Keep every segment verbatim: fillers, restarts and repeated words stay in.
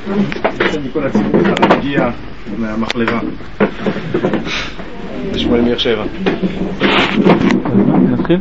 מכל הציבור אחד מגיע מהמחלבה. זה שמואל מאיר שבע. נתחיל?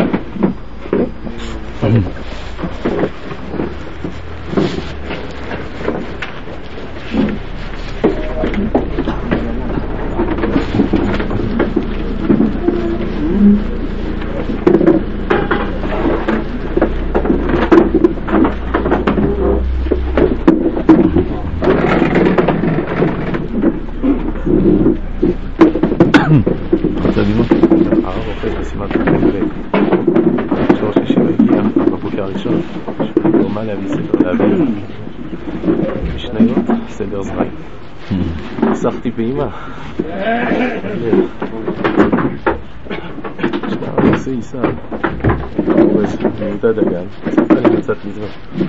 סדר זמן סחתי פעימה שנה עושה עיסה מיעוטה דגן סחתה לי מצאת מזמן.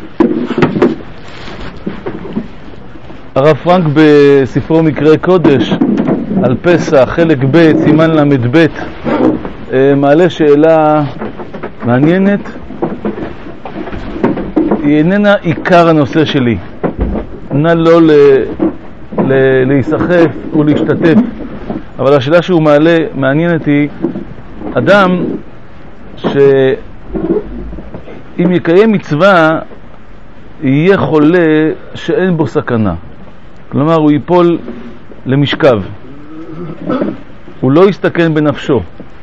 הרב פרנק בספרו מקרה קודש על פסח חלק ב' סימן למד ב' מעלה שאלה מעניינת. היא איננה עיקר הנושא שלי, נא לא ל... ל... להיסחף ולהשתתף, אבל השאלה שהוא מעלה מעניינת היא אדם שאם יקיים מצווה יהיה חולה שאין בו סכנה, כלומר הוא ייפול למשכב, הוא לא יסתכן בנפשו,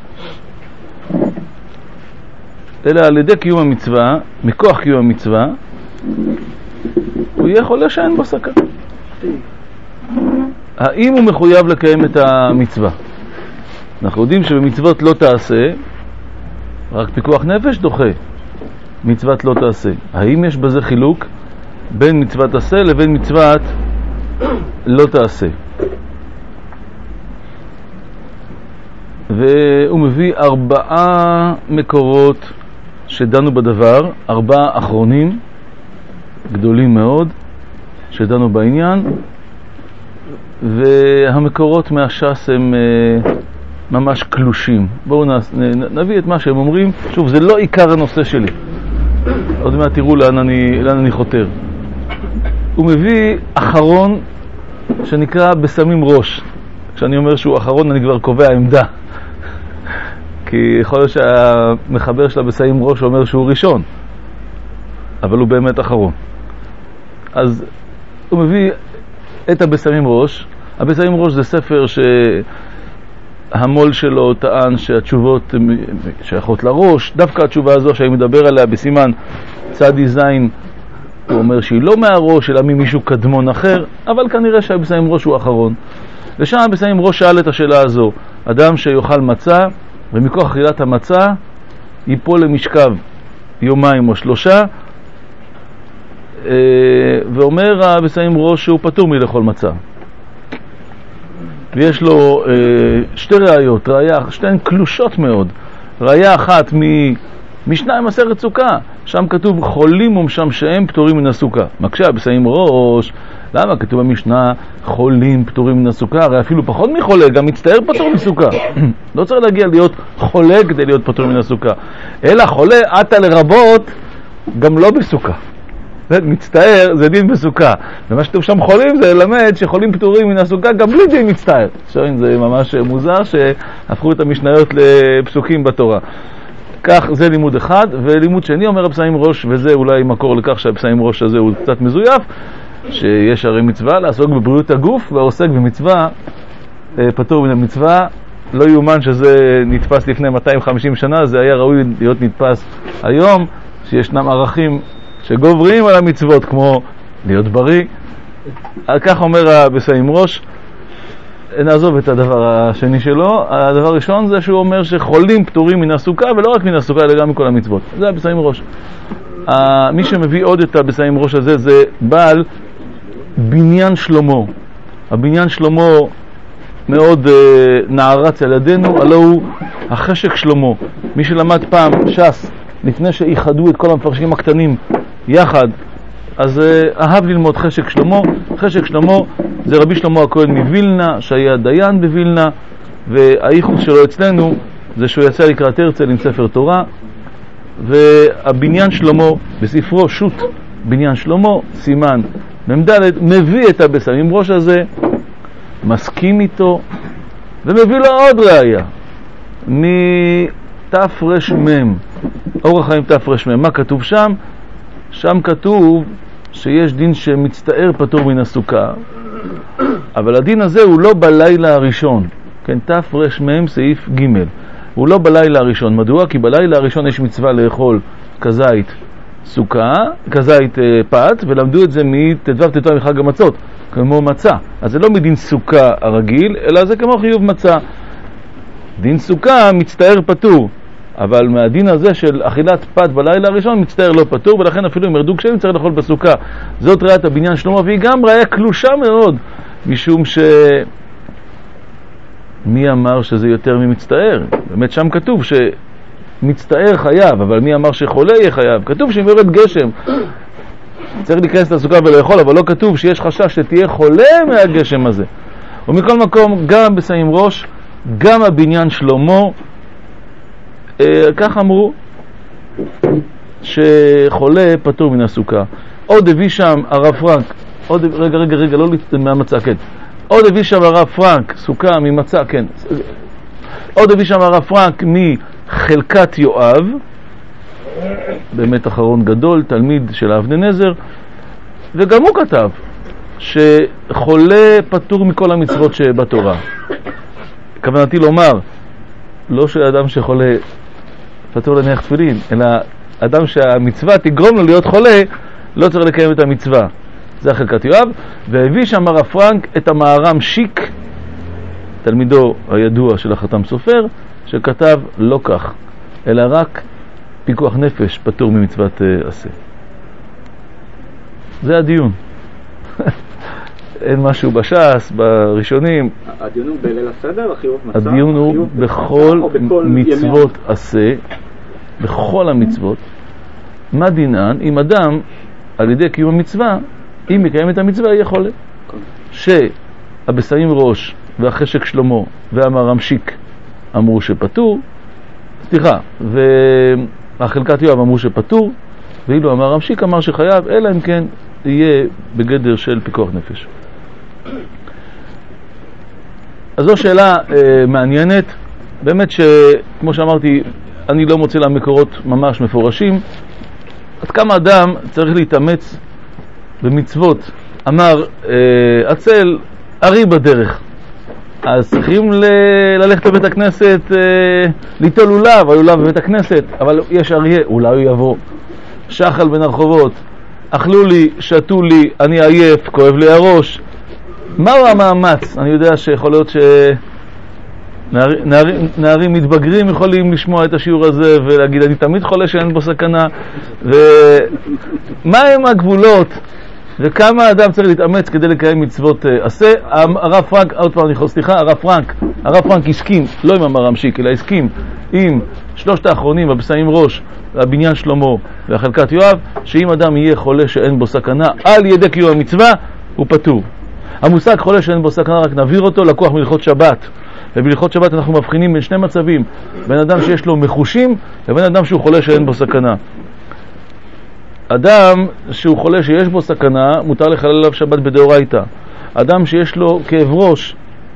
אלא על ידי קיום המצווה, מכוח קיום המצווה הוא יהיה חולה שאין בו סכנה. האם הוא מחויב לקיים את המצווה? אנחנו יודעים שבמצוות לא תעשה, רק פיקוח נפש דוחה מצוות לא תעשה. האם יש בזה חילוק בין מצוות עשה לבין מצוות לא תעשה? והוא מביא ארבעה מקורות שדנו בדבר, ארבעה אחרונים גדולים מאוד שדנו בעניין, והמקורות מהש"ס הם ממש קלושים. בואו נביא את מה שהם אומרים. שוב, זה לא עיקר הנושא שלי, עוד מעט תראו לאן אני, לאן אני חותר. הוא מביא אחרון שנקרא בסמים ראש. כשאני אומר שהוא אחרון אני כבר קובע עמדה, כי יכול להיות שהמחבר שלה בסמים ראש אומר שהוא ראשון, אבל הוא באמת אחרון. אז הוא מביא את הבסמים ראש. הבסמים ראש זה ספר שהמול שלו טען שהתשובות שייכות לראש. דווקא התשובה הזו שאני מדבר עליה בסימן צדי זין, הוא אומר שהיא לא מהראש אלא ממישהו קדמון אחר, אבל כנראה שהבסמים ראש הוא אחרון. ושם הבסמים ראש שאל את השאלה הזו, אדם שיאכל מצה ומכוח אכילת המצה ייפול למשכב יומיים או שלושה, ואומר הבסמים ראש שהוא פטור מלאכול מצה, ויש לו שתי ראיות, ראיה, שתיהן קלושות מאוד. ראיה אחת ממשנה מסכת סוכה, שם כתוב חולים ומשמשיהם פטורים מן הסוכה. מקשה הבסמים ראש, למה כתוב במשנה חולים פטורים מן הסוכה? הרי אפילו פחות מחולה גם מצטער פטור מסוכה. לא צריך להגיע להיות חולה כדי להיות פטור מן הסוכה, אלא חולה עתה לרבות גם לא בסוכה. מצטער זה דין בסוכה, ומה שכתוב שם חולים זה ללמד שחולים פטורים מן הסוכה גם בלי דין מצטער. זה ממש מוזר שהפכו את המשניות לפסוקים בתורה. כך זה לימוד אחד. ולימוד שני אומר הבסמים ראש, וזה אולי מקור לכך שהבסמים ראש הזה הוא קצת מזויף, שיש הרי מצווה לעסוק בבריאות הגוף, והעוסק במצווה פטור מן המצווה. לא יאומן שזה נתפס לפני מאתיים וחמישים שנה, זה היה ראוי להיות נתפס היום, שישנם ערכים שגוברים על המצוות כמו להיות בריא. כך אומר הבסמים ראש. נעזוב את הדבר השני שלו. הדבר הראשון זה שהוא אומר שחולים פטורים מן הסוכה, ולא רק מן הסוכה אלא גם מכל המצוות. זה הבסמים ראש. מי שמביא עוד את הבסמים ראש הזה זה בעל בניין שלמה. הבניין שלמה מאוד נערץ על ידינו, הלא הוא החשק שלמה. מי שלמד פעם ש"ס לפני שאיחדו את כל המפרשים הקטנים יחד, אז אהב ללמוד חשק שלמה. חשק שלמה זה רבי שלמה הכהן מווילנה, שהיה דיין בווילנה, והאיחוס שלו אצלנו זה שהוא יצא לקראת הרצל עם ספר תורה. והבניין שלמה בספרו שו"ת בניין שלמה סימן ממדלת מביא את הבשמים ראש הזה, מסכים איתו, ומביא לו עוד ראיה מתפרשמם, אורח חיים תפרשמם. מה כתוב שם? שם כתוב שיש דין שמצטער פטור מן הסוכה, אבל הדין הזה הוא לא בלילה הראשון, כן, תפרשמם סעיף ג', הוא לא בלילה הראשון. מדוע? כי בלילה הראשון יש מצווה לאכול כזית סוכה, כזית אה, פת, ולמדו את זה מתדבר תתואר מחג המצות, כמו מצה. אז זה לא מדין סוכה הרגיל, אלא זה כמו חיוב מצה. דין סוכה מצטער פטור, אבל מהדין הזה של אכילת פת בלילה הראשון מצטער לא פטור, ולכן אפילו אם ירדו גשמים צריך לאכול בסוכה. זאת ראיית הבניין שלמה, והיא גם ראייה קלושה מאוד, משום ש... מי אמר שזה יותר ממצטער? באמת שם כתוב שמצטער חייב, אבל מי אמר שחולה יהיה חייב? כתוב שאם יורד גשם צריך להיכנס לסוכה ולאכול, אבל לא כתוב שיש חשש שתהיה חולה מהגשם הזה. ומכל מקום, גם בשמים ראש, גם הבניין שלמה, אה, כך אמרו, שחולה פטור מן הסוכה. עוד הביא שם הרב פרנק, עוד, רגע, רגע, רגע, לא מהמצע, כן. עוד הביא שם הרב פרנק, סוכה ממצע, כן. עוד הביא שם הרב פרנק מחלקת יואב, באמת אחרון גדול, תלמיד של אבני נזר, וגם הוא כתב שחולה פטור מכל המצוות שבתורה. כוונתי לומר, לא שאדם שחולה פטור להניח תפילין, אלא אדם שהמצווה תגרום לו להיות חולה, לא צריך לקיים את המצווה. זה החלקת יואב. והביא שם הרב פרנק את המהר"ם שיק, תלמידו הידוע של החתם סופר, שכתב לא כך, אלא רק פיקוח נפש פטור ממצוות uh, עשה. זה הדיון. אין משהו בש"ס, בראשונים. הדיון הוא בליל הסדר, החיוב מצה? הדיון הוא בכל מצוות עשה, בכל המצוות. מה דינן? אם אדם על ידי קיום המצווה, אם יקיים את המצווה יהיה חולה. שהבשמים ראש והחשק שלמה והמהר"ם שיק אמרו שפטור, סליחה, והחלקת יואב אמרו שפטור, ואילו המהר"ם שיק אמר שחייב, אלא אם כן יהיה בגדר של פיקוח נפש. אז זו שאלה אה, מעניינת, באמת שכמו שאמרתי, אני לא מוצא לה מקורות ממש מפורשים. עד כמה אדם צריך להתאמץ במצוות? אמר אה, עצל ארי בדרך, אז צריכים ל- ללכת לבית הכנסת, אה, ליטול לולב, הלולב בבית הכנסת, אבל יש אריה, אולי הוא יבוא. שחל בין הרחובות, אכלו לי, שתו לי, אני עייף, כואב לי הראש. מהו המאמץ? אני יודע שיכול להיות שנערים נערים, נערים מתבגרים יכולים לשמוע את השיעור הזה ולהגיד, אני תמיד חולה שאין בו סכנה. ומה הם הגבולות? וכמה אדם צריך להתאמץ כדי לקיים מצוות עשה? הרב פרנק, עוד פעם אני חושב, סליחה, הרב פרנק, הרב פרנק הסכים, לא עם המהר"ם שיק, אלא הסכים עם שלושת האחרונים, הבשמים ראש, הבניין שלמה והחלקת יואב, שאם אדם יהיה חולה שאין בו סכנה על ידי קיום המצווה, הוא פטור. המושג חולה שאין בו סכנה, רק נבהיר אותו, לקוח מלכות שבת. ובלכות שבת אנחנו מבחינים בין שני מצבים, בין אדם שיש לו מחושים לבין אדם שהוא חולה שאין בו סכנה. אדם שהוא חולה שיש בו סכנה, מותר לחלל עליו שבת בדאורייתא. אדם שיש לו כאב ראש,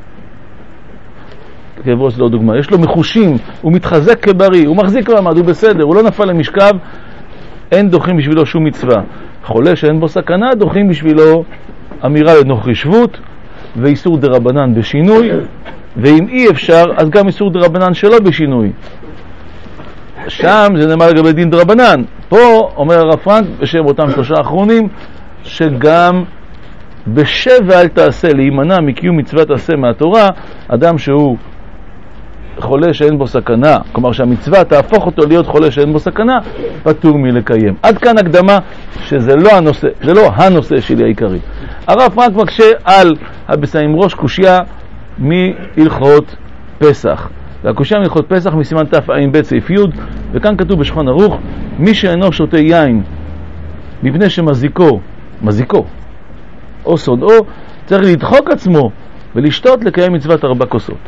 כאב ראש לא דוגמה, יש לו מחושים, הוא מתחזק כבריא, הוא מחזיק מעמד, הוא בסדר, הוא לא נפל למשכב, אין דוחים בשבילו שום מצווה. חולה שאין בו סכנה, דוחים בשבילו אמירה לנוכרי שבות, ואיסור דרבנן בשינוי, ואם אי אפשר, אז גם איסור דרבנן שלא בשינוי. שם זה נאמר לגבי דין דרבנן. פה אומר הרב פרנק בשם אותם שלושה האחרונים, שגם בשבע אל תעשה, להימנע מקיום מצוות עשה מהתורה, אדם שהוא חולה שאין בו סכנה, כלומר שהמצווה תהפוך אותו להיות חולה שאין בו סכנה, פטור מלקיים. עד כאן הקדמה שזה לא הנושא, זה לא הנושא שלי העיקרי. הרב פרנק מקשה על הבשמים ראש קושיה מהלכות פסח. והקושיה מהלכות פסח מסימן תע"ב סעיף י', וכאן כתוב בשולחן ערוך, מי שאינו שותה יין מפני שמזיקו, מזיקו, או סודאו, צריך לדחוק עצמו ולשתות לקיים מצוות ארבע כוסות.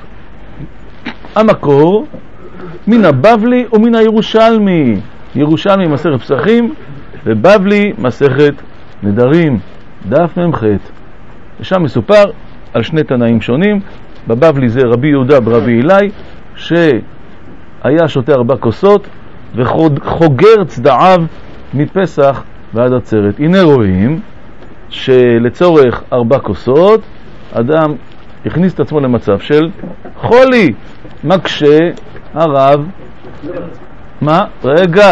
המקור מן הבבלי ומן הירושלמי. ירושלמי מסכת פסחים ובבלי מסכת נדרים. דף ממ"ח. ושם מסופר על שני תנאים שונים. בבבלי זה רבי יהודה ברבי אילאי, שהיה שותה ארבע כוסות וחוגר צדעיו מפסח ועד עצרת. הנה רואים שלצורך ארבע כוסות אדם הכניס את עצמו למצב של חולי, מקשה הרב. מה? רגע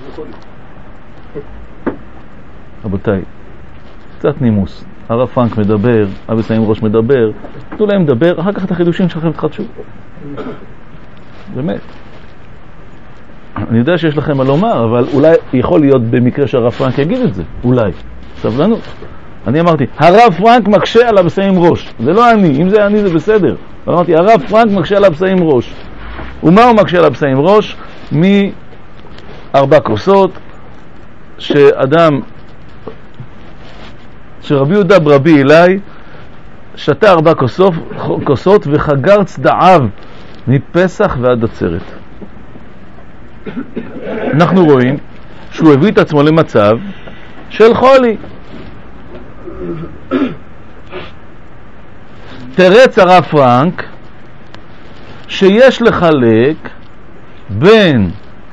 רבותיי, קצת נימוס. הרב פרנק מדבר, אבי סיים ראש מדבר, תנו להם לדבר, אחר כך את החידושים שלכם תחדשו. באמת. אני יודע שיש לכם מה לומר, אבל אולי יכול להיות במקרה שהרב פרנק יגיד את זה, אולי. סבלנות. אני אמרתי, הרב פרנק מקשה על אבי סיים ראש. זה לא אני, אם זה אני זה בסדר. אמרתי, הרב פרנק מקשה על אבי סיים ראש. ומה הוא מקשה על אבי סיים ראש? מארבע כוסות, שאדם שרבי יהודה ברבי אילאי שתה ארבע כוסות, כוסות וחגר צדעיו מפסח ועד עצרת. אנחנו רואים שהוא הביא את עצמו למצב של חולי. תרץ הרב פרנק שיש לחלק בין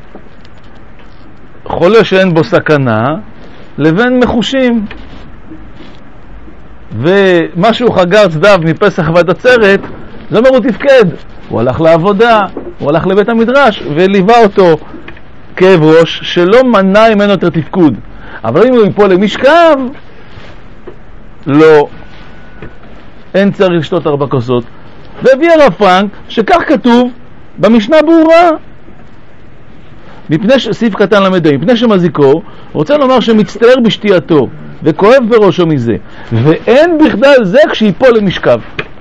חולה שאין בו סכנה לבין מחושים. ומה שהוא חגר צדעיו מפסח ועד עצרת, זה אומר הוא תפקד, הוא הלך לעבודה, הוא הלך לבית המדרש וליווה אותו כאב ראש שלא מנע ממנו יותר תפקוד. אבל אם הוא ייפול למשכב, לא, אין צריך לשתות ארבע כוסות. והביא הרב פרנק שכך כתוב במשנה ברורה, מפני ש... סעיף קטן למדי, מפני שמזיקו רוצה לומר שמצטער בשתייתו וכואב בראשו מזה, ואין בכלל זה כשיפול למשכב.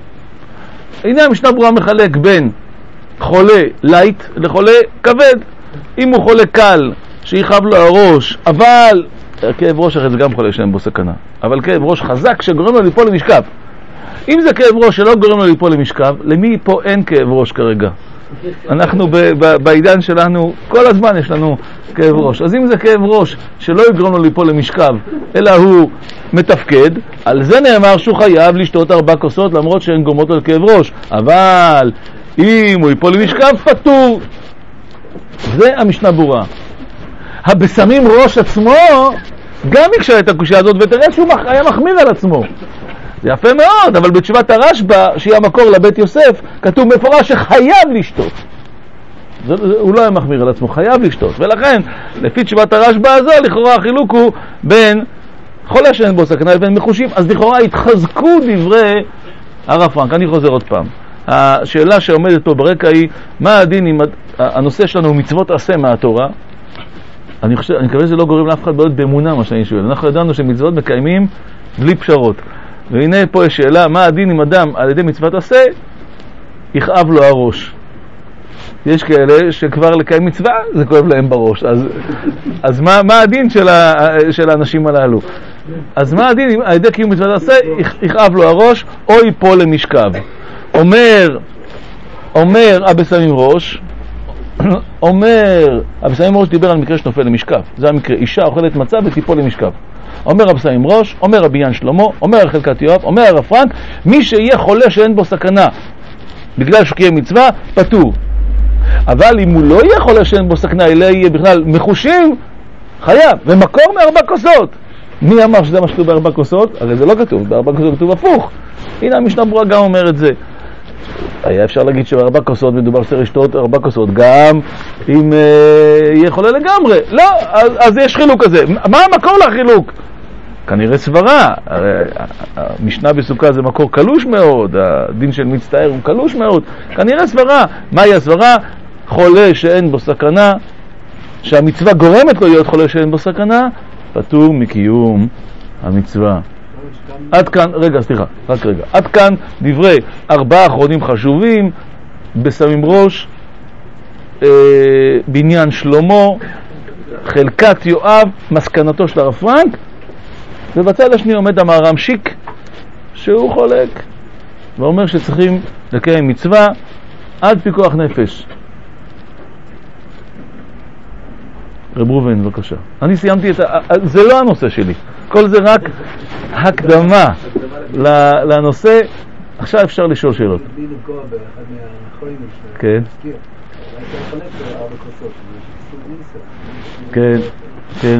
הנה המשנה ברורה מחלק בין חולה לייט לחולה כבד. אם הוא חולה קל שיחב לו הראש, אבל כאב ראש אחרי זה גם חולה שאין בו סכנה, אבל כאב ראש חזק שגורם לו ליפול למשכב. אם זה כאב ראש שלא גורם לו ליפול למשכב, למי פה אין כאב ראש כרגע? אנחנו ב- ב- בעידן שלנו כל הזמן יש לנו כאב ראש. אז אם זה כאב ראש שלא יגרום לו ליפול למשכב אלא הוא מתפקד, על זה נאמר שהוא חייב לשתות ארבע כוסות למרות שאין גורמות לו לכאב ראש. אבל אם הוא ייפול למשכב פטור. זה המשנה ברורה. הבשמים ראש עצמו גם יקשה את הקושיה הזאת, ותראה שהוא היה מחמיר על עצמו. זה יפה מאוד, אבל בתשובת הרשב"א, שהיא המקור לבית יוסף, כתוב מפורש שחייב לשתות. זה, זה, הוא לא היה מחמיר על עצמו, חייב לשתות. ולכן, לפי תשובת הרשב"א הזו, לכאורה החילוק הוא בין חולה שאין בו סכנה לבין מחושים. אז לכאורה התחזקו דברי הרב פרנק. אני חוזר עוד פעם. השאלה שעומדת פה ברקע היא, מה הדין אם הנושא שלנו הוא מצוות עשה מהתורה? אני חושב, אני מקווה שזה לא גורם לאף אחד בעיות באמונה, מה שאני שואל. אנחנו ידענו שמצוות מקיימים בלי פשרות. והנה פה יש שאלה, מה הדין אם אדם על ידי מצוות עשה יכאב לו הראש? יש כאלה שכבר לקיים מצווה זה כואב להם בראש. אז, אז מה, מה הדין של, ה, של האנשים הללו? אז מה הדין אם על ידי קיום מצוות עשה יכאב לו הראש או ייפול למשכב? אומר, אומר אבא סמים ראש, אומר, אבא סמים ראש דיבר על מקרה שנופל למשכב. זה המקרה, אישה אוכלת מצה ותיפול למשכב. אומר רב סיים ראש, אומר רבי ין שלמה, אומר חלקת יואב, אומר הרב פרנק, מי שיהיה חולה שאין בו סכנה בגלל שהוא קיים מצווה, פטור. אבל אם הוא לא יהיה חולה שאין בו סכנה, אלא יהיה בכלל מחושים, חייב, ומקור מארבע כוסות. מי אמר שזה מה שכתוב בארבע כוסות? הרי זה לא כתוב, בארבע כוסות כתוב הפוך. הנה המשנה ברורה גם אומר את זה. היה אפשר להגיד שבארבע כוסות מדובר שצריך לשתות ארבע כוסות, גם אם אה, יהיה חולה לגמרי. לא, אז, אז יש חילוק כזה. מה המקור לחילוק? כנראה סברה. הרי המשנה בסוכה זה מקור קלוש מאוד, הדין של מצטער הוא קלוש מאוד. כנראה סברה. מהי הסברה? חולה שאין בו סכנה, שהמצווה גורמת לו להיות חולה שאין בו סכנה, פטור מקיום המצווה. עד כאן, רגע, סליחה, רק רגע. עד כאן דברי ארבעה אחרונים חשובים, בשמים ראש, אה, בניין שלמה, חלקת יואב, מסקנתו של הרב פרנק, ובצד השני עומד המהר"ם שיק, שהוא חולק, ואומר שצריכים לקיים מצווה עד פיקוח נפש. רב ראובן, בבקשה. אני סיימתי את ה... זה לא הנושא שלי. כל זה רק הקדמה לנושא. עכשיו אפשר לשאול שאלות. בלי לפגוע באחד מהחולים שלנו. כן. אולי אתה לחלק בארבע כוסות, זה סוג ניסה. כן, כן.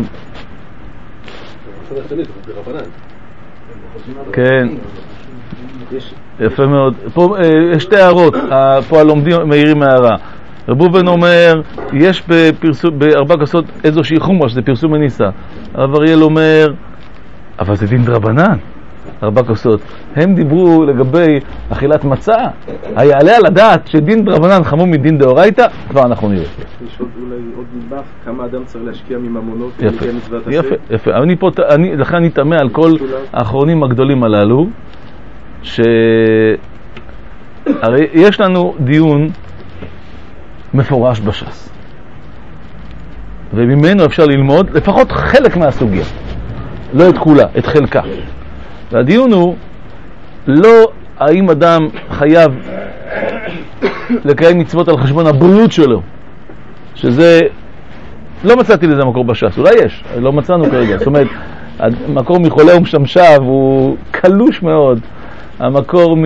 כן. יפה מאוד. פה יש שתי הערות, פה הלומדים מעירים הערה. רב ראובן אומר, יש בפרסום, בארבע כוסות איזושהי חומרה, שזה פרסום מניסה. הרב אריאל אומר, אבל זה דין דרבנן, ארבע כוסות. הם דיברו לגבי אכילת מצה. היעלה על הדעת שדין דרבנן חמור מדין דאורייתא, כבר אנחנו נראה. יש עוד אולי עוד נדבך, כמה אדם צריך להשקיע מממונות. יפה, יפה, יפה. אני פה, אני, לכן אני תמה על כל האחרונים הגדולים הללו, שהרי יש לנו דיון מפורש בש"ס, וממנו אפשר ללמוד לפחות חלק מהסוגיה, לא את כולה, את חלקה. והדיון הוא לא האם אדם חייב לקיים מצוות על חשבון הבריאות שלו, שזה לא מצאתי לזה מקור בש"ס, אולי יש, לא מצאנו כרגע. זאת אומרת, המקור מחולה ומשמשיו הוא קלוש מאוד. המקור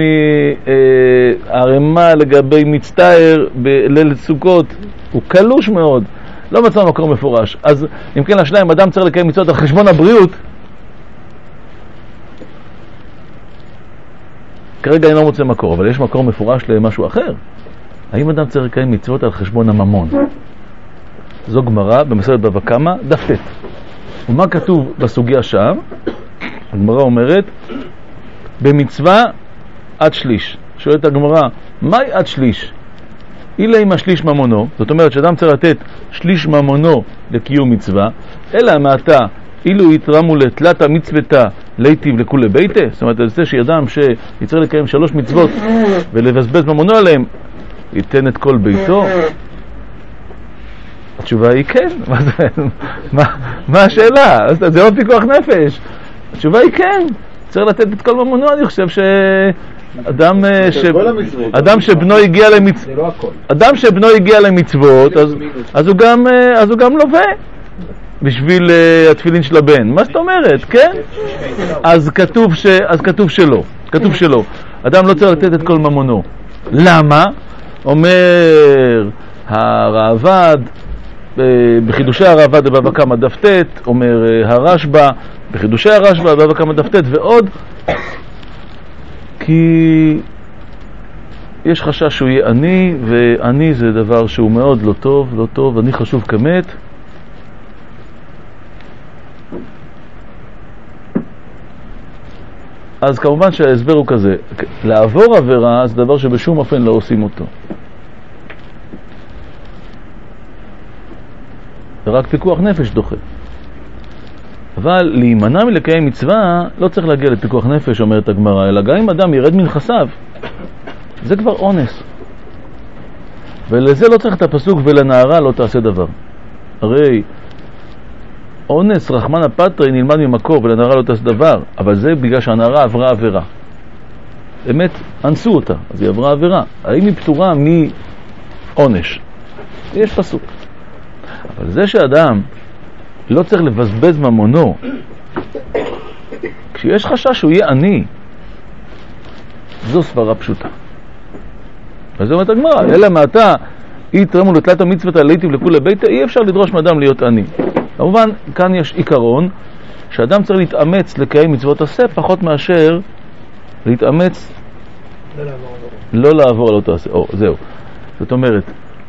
מהרמה לגבי מצטער בליל סוכות הוא קלוש מאוד, לא מצאנו מקור מפורש. אז אם כן השאלה, אם אדם צריך לקיים מצוות על חשבון הבריאות, כרגע אני לא מוצא מקור, אבל יש מקור מפורש למשהו אחר. האם אדם צריך לקיים מצוות על חשבון הממון? זו גמרא במסכת בבא קמא דף ט'. ומה כתוב בסוגיה שם? הגמרא אומרת במצווה עד שליש. שואלת הגמרא, מהי עד שליש? אילה עם השליש ממונו, זאת אומרת שאדם צריך לתת שליש ממונו לקיום מצווה, אלא מעתה אילו יתרמו לתלת המצוותה להיטיב לכולי ביתה. זאת אומרת, זה שאדם שיצטרך לקיים שלוש מצוות ולבזבז ממונו עליהם, ייתן את כל ביתו? התשובה היא כן. מה זה? מה, מה השאלה? זה עוד פיקוח נפש. התשובה היא כן. צריך לתת את כל ממונו. אני חושב שאדם ש... אדם שבנו הגיע למצוות, אדם שבנו הגיע למצוות, אז, אז הוא גם, אז הוא גם לווה בשביל uh, התפילין של הבן. מה זאת אומרת? כן? אז כתוב ש... אז כתוב שלא. כתוב שלא. אדם לא צריך לתת את כל ממונו. למה? אומר הראב"ד, בחידושי הראב"ד בבבא קמא דף ט', אומר הרשב"א בחידושי הרשב"א בבבא קמא דף ט' ועוד, כי יש חשש שהוא יהיה עני, ועני זה דבר שהוא מאוד לא טוב, לא טוב, עני חשוב כמת. אז כמובן שההסבר הוא כזה, לעבור עבירה זה דבר שבשום אופן לא עושים אותו. זה רק פיקוח נפש דוחה. אבל להימנע מלקיים מצווה לא צריך להגיע לפיקוח נפש, אומרת הגמרא, אלא גם אם אדם ירד מנכסיו, זה כבר אונס. ולזה לא צריך את הפסוק ולנערה לא תעשה דבר. הרי אונס רחמנא פטרי נלמד ממקור ולנערה לא תעשה דבר, אבל זה בגלל שהנערה עברה עבירה. באמת אנסו אותה, אז היא עברה עבירה. האם היא פטורה מעונש? יש פסוק. אבל זה שאדם לא צריך לבזבז ממונו, כשיש חשש שהוא יהיה עני, זו סברה פשוטה. וזה אומרת הגמרא, אלא מעתה יתרמו לתלת המצוות להיטיב לכולי ביתה, אי אפשר לדרוש מאדם להיות עני. כמובן, כאן יש עיקרון שאדם צריך להתאמץ לקיים מצוות עשה פחות מאשר להתאמץ לא לעבור על אותו עשה. או, זהו. זאת אומרת,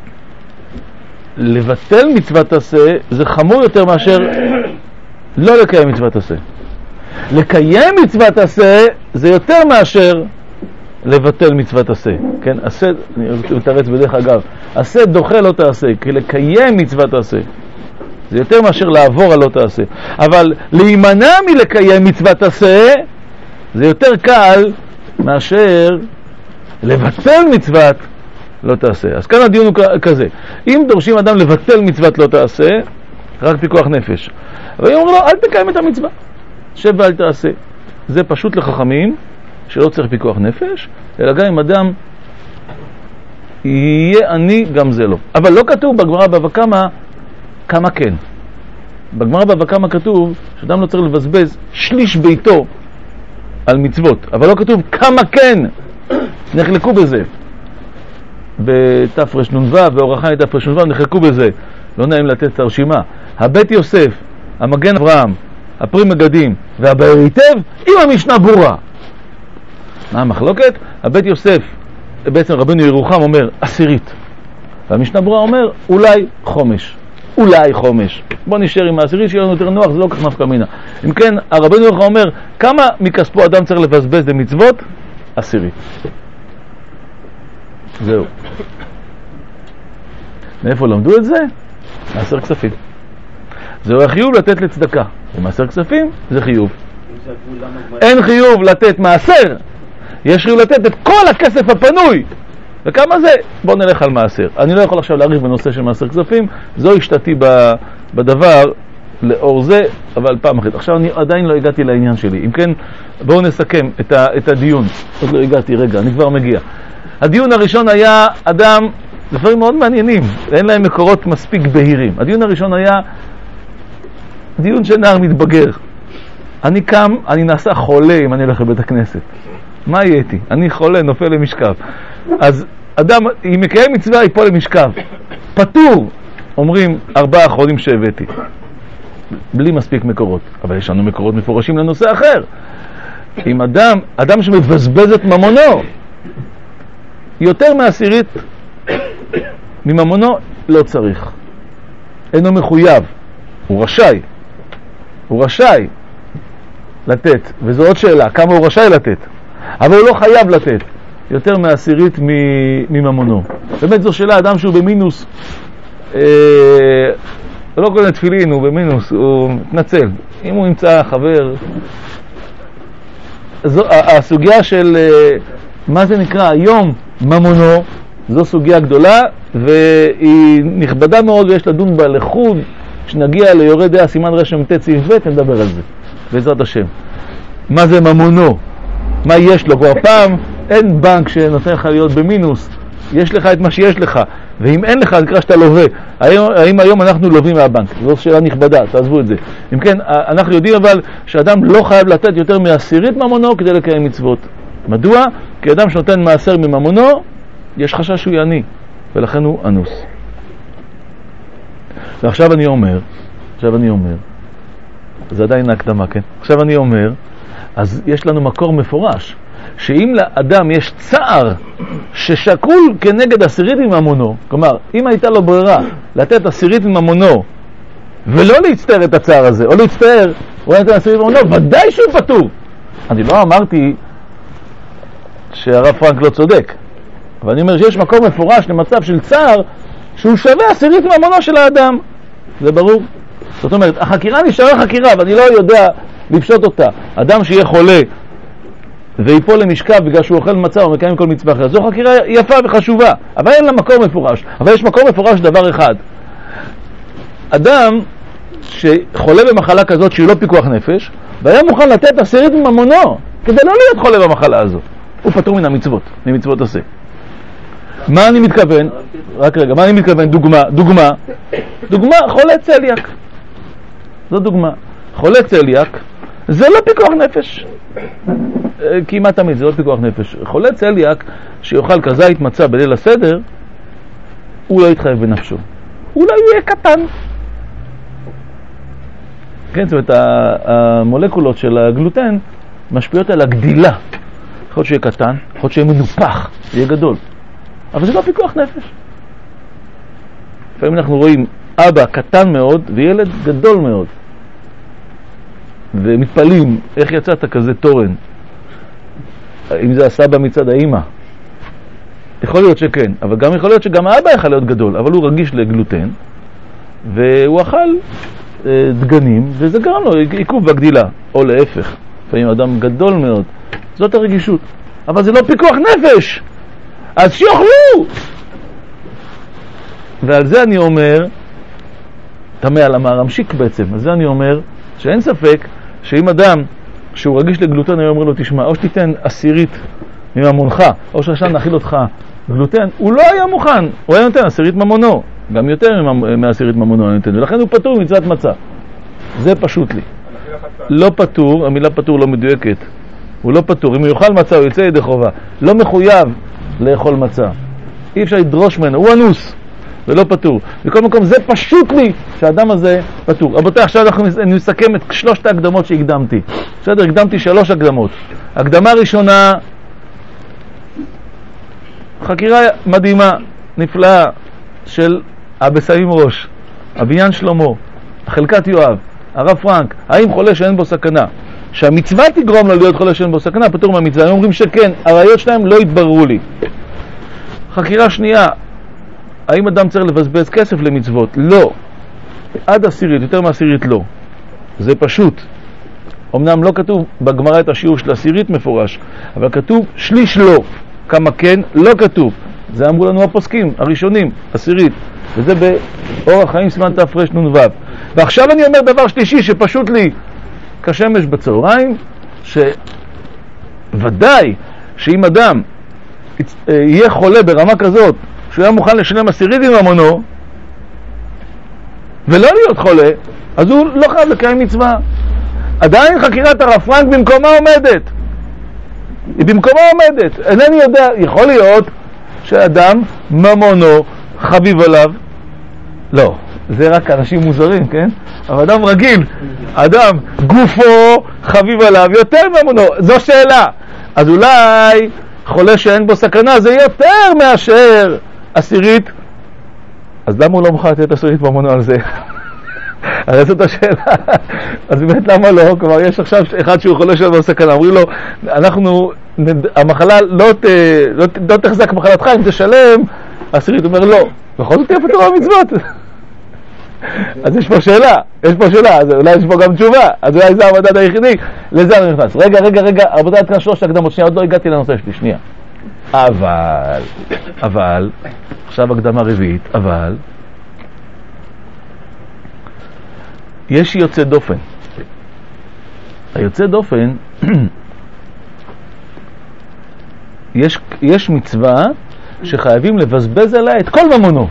לבטל מצוות עשה זה חמור יותר מאשר לא לקיים מצוות עשה. לקיים מצוות עשה זה יותר מאשר לבטל מצוות עשה. כן, עשה, אני מתרץ בדרך אגב, עשה דוחה לא תעשה, כי לקיים מצוות עשה זה יותר מאשר לעבור על לא תעשה. אבל להימנע מלקיים מצוות עשה זה יותר קל מאשר לבטל מצוות לא תעשה. אז כאן הדיון הוא כזה, אם דורשים אדם לבטל מצוות לא תעשה, רק פיקוח נפש. אבל הוא אומר לו, אל תקיים את המצווה, שב ואל תעשה. זה פשוט לחכמים שלא צריך פיקוח נפש, אלא גם אם אדם יהיה עני, גם זה לא. אבל לא כתוב בגמרא בבבא קמא כמה כן. בגמרא בבא קמא כתוב שאדם לא צריך לבזבז שליש ביתו על מצוות, אבל לא כתוב כמה כן. נחלקו בזה בתרנ"ו ואור החיים תרנ"ו, נחלקו בזה, לא נעים לתת את הרשימה. הבית יוסף, המגן אברהם, הפרי מגדים והבאר היטב עם המשנה ברורה. מה המחלוקת? הבית יוסף, בעצם רבנו ירוחם אומר עשירית, והמשנה ברורה אומר אולי חומש, אולי חומש. בוא נשאר עם העשירית שיהיה לנו יותר נוח, זה לא כך נפקא מינה. אם כן, הרבנו ירוחם אומר כמה מכספו אדם צריך לבזבז למצוות? עשירית. זהו. מאיפה למדו את זה? מעשר כספים. זהו החיוב לתת לצדקה. ומעשר כספים זה חיוב. אין חיוב לתת מעשר, יש חיוב לתת את כל הכסף הפנוי. וכמה זה? בוא נלך על מעשר. אני לא יכול עכשיו להעריך בנושא של מעשר כספים, זו השתתי בדבר לאור זה, אבל פעם אחת. עכשיו אני עדיין לא הגעתי לעניין שלי. אם כן, בואו נסכם את, ה, את הדיון. עוד לא הגעתי, רגע, אני כבר מגיע. הדיון הראשון היה אדם, דברים מאוד מעניינים, אין להם מקורות מספיק בהירים. הדיון הראשון היה דיון של נער מתבגר. אני קם, אני נעשה חולה אם אני הולך לבית הכנסת. מה יהיה איתי? אני חולה, נופל למשכב. אז אדם, אם מקיים מצווה, ייפול למשכב. פטור, אומרים ארבעה האחרונים שהבאתי. בלי מספיק מקורות. אבל יש לנו מקורות מפורשים לנושא אחר. אם אדם, אדם שמבזבז את ממונו, יותר מעשירית מממונו לא צריך. אינו מחויב. הוא רשאי. הוא רשאי לתת. וזו עוד שאלה, כמה הוא רשאי לתת. אבל הוא לא חייב לתת. יותר מעשירית מממונו. באמת זו שאלה, אדם שהוא במינוס, אה, לא קונה תפילין, הוא במינוס, הוא מתנצל. אם הוא ימצא חבר, זו, הסוגיה של אה, מה זה נקרא היום ממונו, זו סוגיה גדולה, והיא נכבדה מאוד ויש לדון בה לחוד. כשנגיע ליורה דעה סימן רשם ת' סעיף ב' נדבר על זה, בעזרת השם. מה זה ממונו? מה יש לו? כבר פעם אין בנק שנותן לך להיות במינוס, יש לך את מה שיש לך, ואם אין לך נקרא שאתה לווה. האם, האם היום אנחנו לווים מהבנק? זו שאלה נכבדה, תעזבו את זה. אם כן, אנחנו יודעים אבל שאדם לא חייב לתת יותר מעשירית ממונו כדי לקיים מצוות. מדוע? כי אדם שנותן מעשר מממונו, יש חשש שהוא יעני, ולכן הוא אנוס. ועכשיו אני אומר, עכשיו אני אומר, זה עדיין הקדמה, כן? עכשיו אני אומר, אז יש לנו מקור מפורש, שאם לאדם יש צער ששקול כנגד עשירית מממונו, כלומר, אם הייתה לו ברירה לתת עשירית מממונו, ולא להצטער את הצער הזה, או להצטער, הוא נתן עשירית מממונו, ודאי שהוא פטור. אני לא אמרתי שהרב פרנק לא צודק, אבל אני אומר שיש מקור מפורש למצב של צער, שהוא שווה עשירית מממונו של האדם. זה ברור. זאת אומרת, החקירה נשארה חקירה, ואני לא יודע לפשוט אותה. אדם שיהיה חולה ויפול למשכב בגלל שהוא אוכל מצה או מקיים כל מצווה אחרת, זו חקירה יפה וחשובה, אבל אין לה מקור מפורש. אבל יש מקור מפורש דבר אחד. אדם שחולה במחלה כזאת שהיא לא פיקוח נפש, והיה מוכן לתת עשירית מממונו כדי לא להיות חולה במחלה הזו, הוא פטור מן המצוות, ממצוות עשה. מה אני מתכוון? רק רגע, מה אני מתכוון? דוגמה, דוגמה, דוגמה, חולה צליאק. זו דוגמה. חולה צליאק, זה לא פיקוח נפש. כמעט תמיד, זה לא פיקוח נפש. חולה צליאק, שיאכל כזית מצה בליל הסדר, הוא לא יתחייב בנפשו. אולי הוא יהיה קטן. כן, זאת אומרת, המולקולות של הגלוטן משפיעות על הגדילה. יכול להיות שיהיה קטן, יכול להיות שיהיה מנופח, יהיה גדול. אבל זה לא פיקוח נפש. לפעמים אנחנו רואים אבא קטן מאוד וילד גדול מאוד, ומתפלאים איך יצאת כזה תורן, אם זה הסבא מצד האמא. יכול להיות שכן, אבל גם יכול להיות שגם האבא יכול להיות גדול, אבל הוא רגיש לגלוטן והוא אכל אה, דגנים, וזה גרם לו עיכוב בגדילה, או להפך. לפעמים אדם גדול מאוד, זאת הרגישות, אבל זה לא פיקוח נפש. אז שיאכלו. ועל זה אני אומר, תמה על המרמשיק בעצם, על זה אני אומר שאין ספק שאם אדם שהוא רגיש לגלוטן היה אומר לו, תשמע, או שתיתן עשירית מממונך, או שעכשיו נאכיל אותך גלוטן, הוא לא היה מוכן, הוא היה נותן עשירית ממונו, גם יותר מעשירית ממונו היה נותן, ולכן הוא פטור מצוות מצה. זה פשוט לי. לא פטור, המילה פטור לא מדויקת. הוא לא פטור. אם הוא יאכל מצה, הוא יוצא ידי חובה. לא מחויב לאכול מצה. אי אפשר לדרוש ממנו, הוא אנוס. זה לא פטור. בכל מקום, זה פשוט לי שהאדם הזה פטור. רבותיי, עכשיו אנחנו נסכם את שלושת ההקדמות שהקדמתי. בסדר, הקדמתי שלוש הקדמות. הקדמה ראשונה, חקירה מדהימה, נפלאה, של אבא סיים ראש, הבניין שלמה, חלקת יואב, הרב פרנק, האם חולה שאין בו סכנה? שהמצווה תגרום לו להיות חולה שאין בו סכנה, פטור מהמצווה. הם אומרים שכן, הראיות שלהם לא התבררו לי. חקירה שנייה, האם אדם צריך לבזבז כסף למצוות? לא. עד עשירית, יותר מעשירית לא. זה פשוט. אמנם לא כתוב בגמרא את השיעור של עשירית מפורש, אבל כתוב שליש לא. כמה כן? לא כתוב. זה אמרו לנו הפוסקים, הראשונים, עשירית. וזה באורח חיים סימן תרנ"ו. ועכשיו אני אומר דבר שלישי שפשוט לי כשמש בצהריים, שוודאי שאם אדם יהיה חולה ברמה כזאת שהוא היה מוכן לשלם עשירית עם ממונו ולא להיות חולה, אז הוא לא חייב לקיים מצווה. עדיין חקירת הרב פרנק במקומה עומדת. היא במקומה עומדת. אינני יודע, יכול להיות שאדם ממונו חביב עליו. לא, זה רק אנשים מוזרים, כן? אבל אדם רגיל, אדם גופו חביב עליו יותר ממונו. זו שאלה. אז אולי חולה שאין בו סכנה זה יותר מאשר עשירית. אז למה הוא לא מוכן לתת עשירית ממונו על זה? הרי זאת השאלה. אז באמת למה לא? כלומר יש עכשיו אחד שהוא חולה שאין בו סכנה, אומרים לו אנחנו, המחלה לא, ת, לא, לא תחזק מחלתך אם תשלם עשירית. הוא אומר לא, בכל זאת תהיה פטור מהמצוות. אז יש פה שאלה, יש פה שאלה, אז אולי יש פה גם תשובה, אז אולי זה המדד היחידי, לזה אני נכנס. רגע, רגע, רגע, רבותיי, עד כאן שלוש הקדמות, שנייה, עוד לא הגעתי לנושא שלי, שנייה. אבל, אבל, עכשיו הקדמה רביעית, אבל, יש יוצא דופן. היוצא דופן, יש, יש מצווה שחייבים לבזבז עליה את כל ממונו.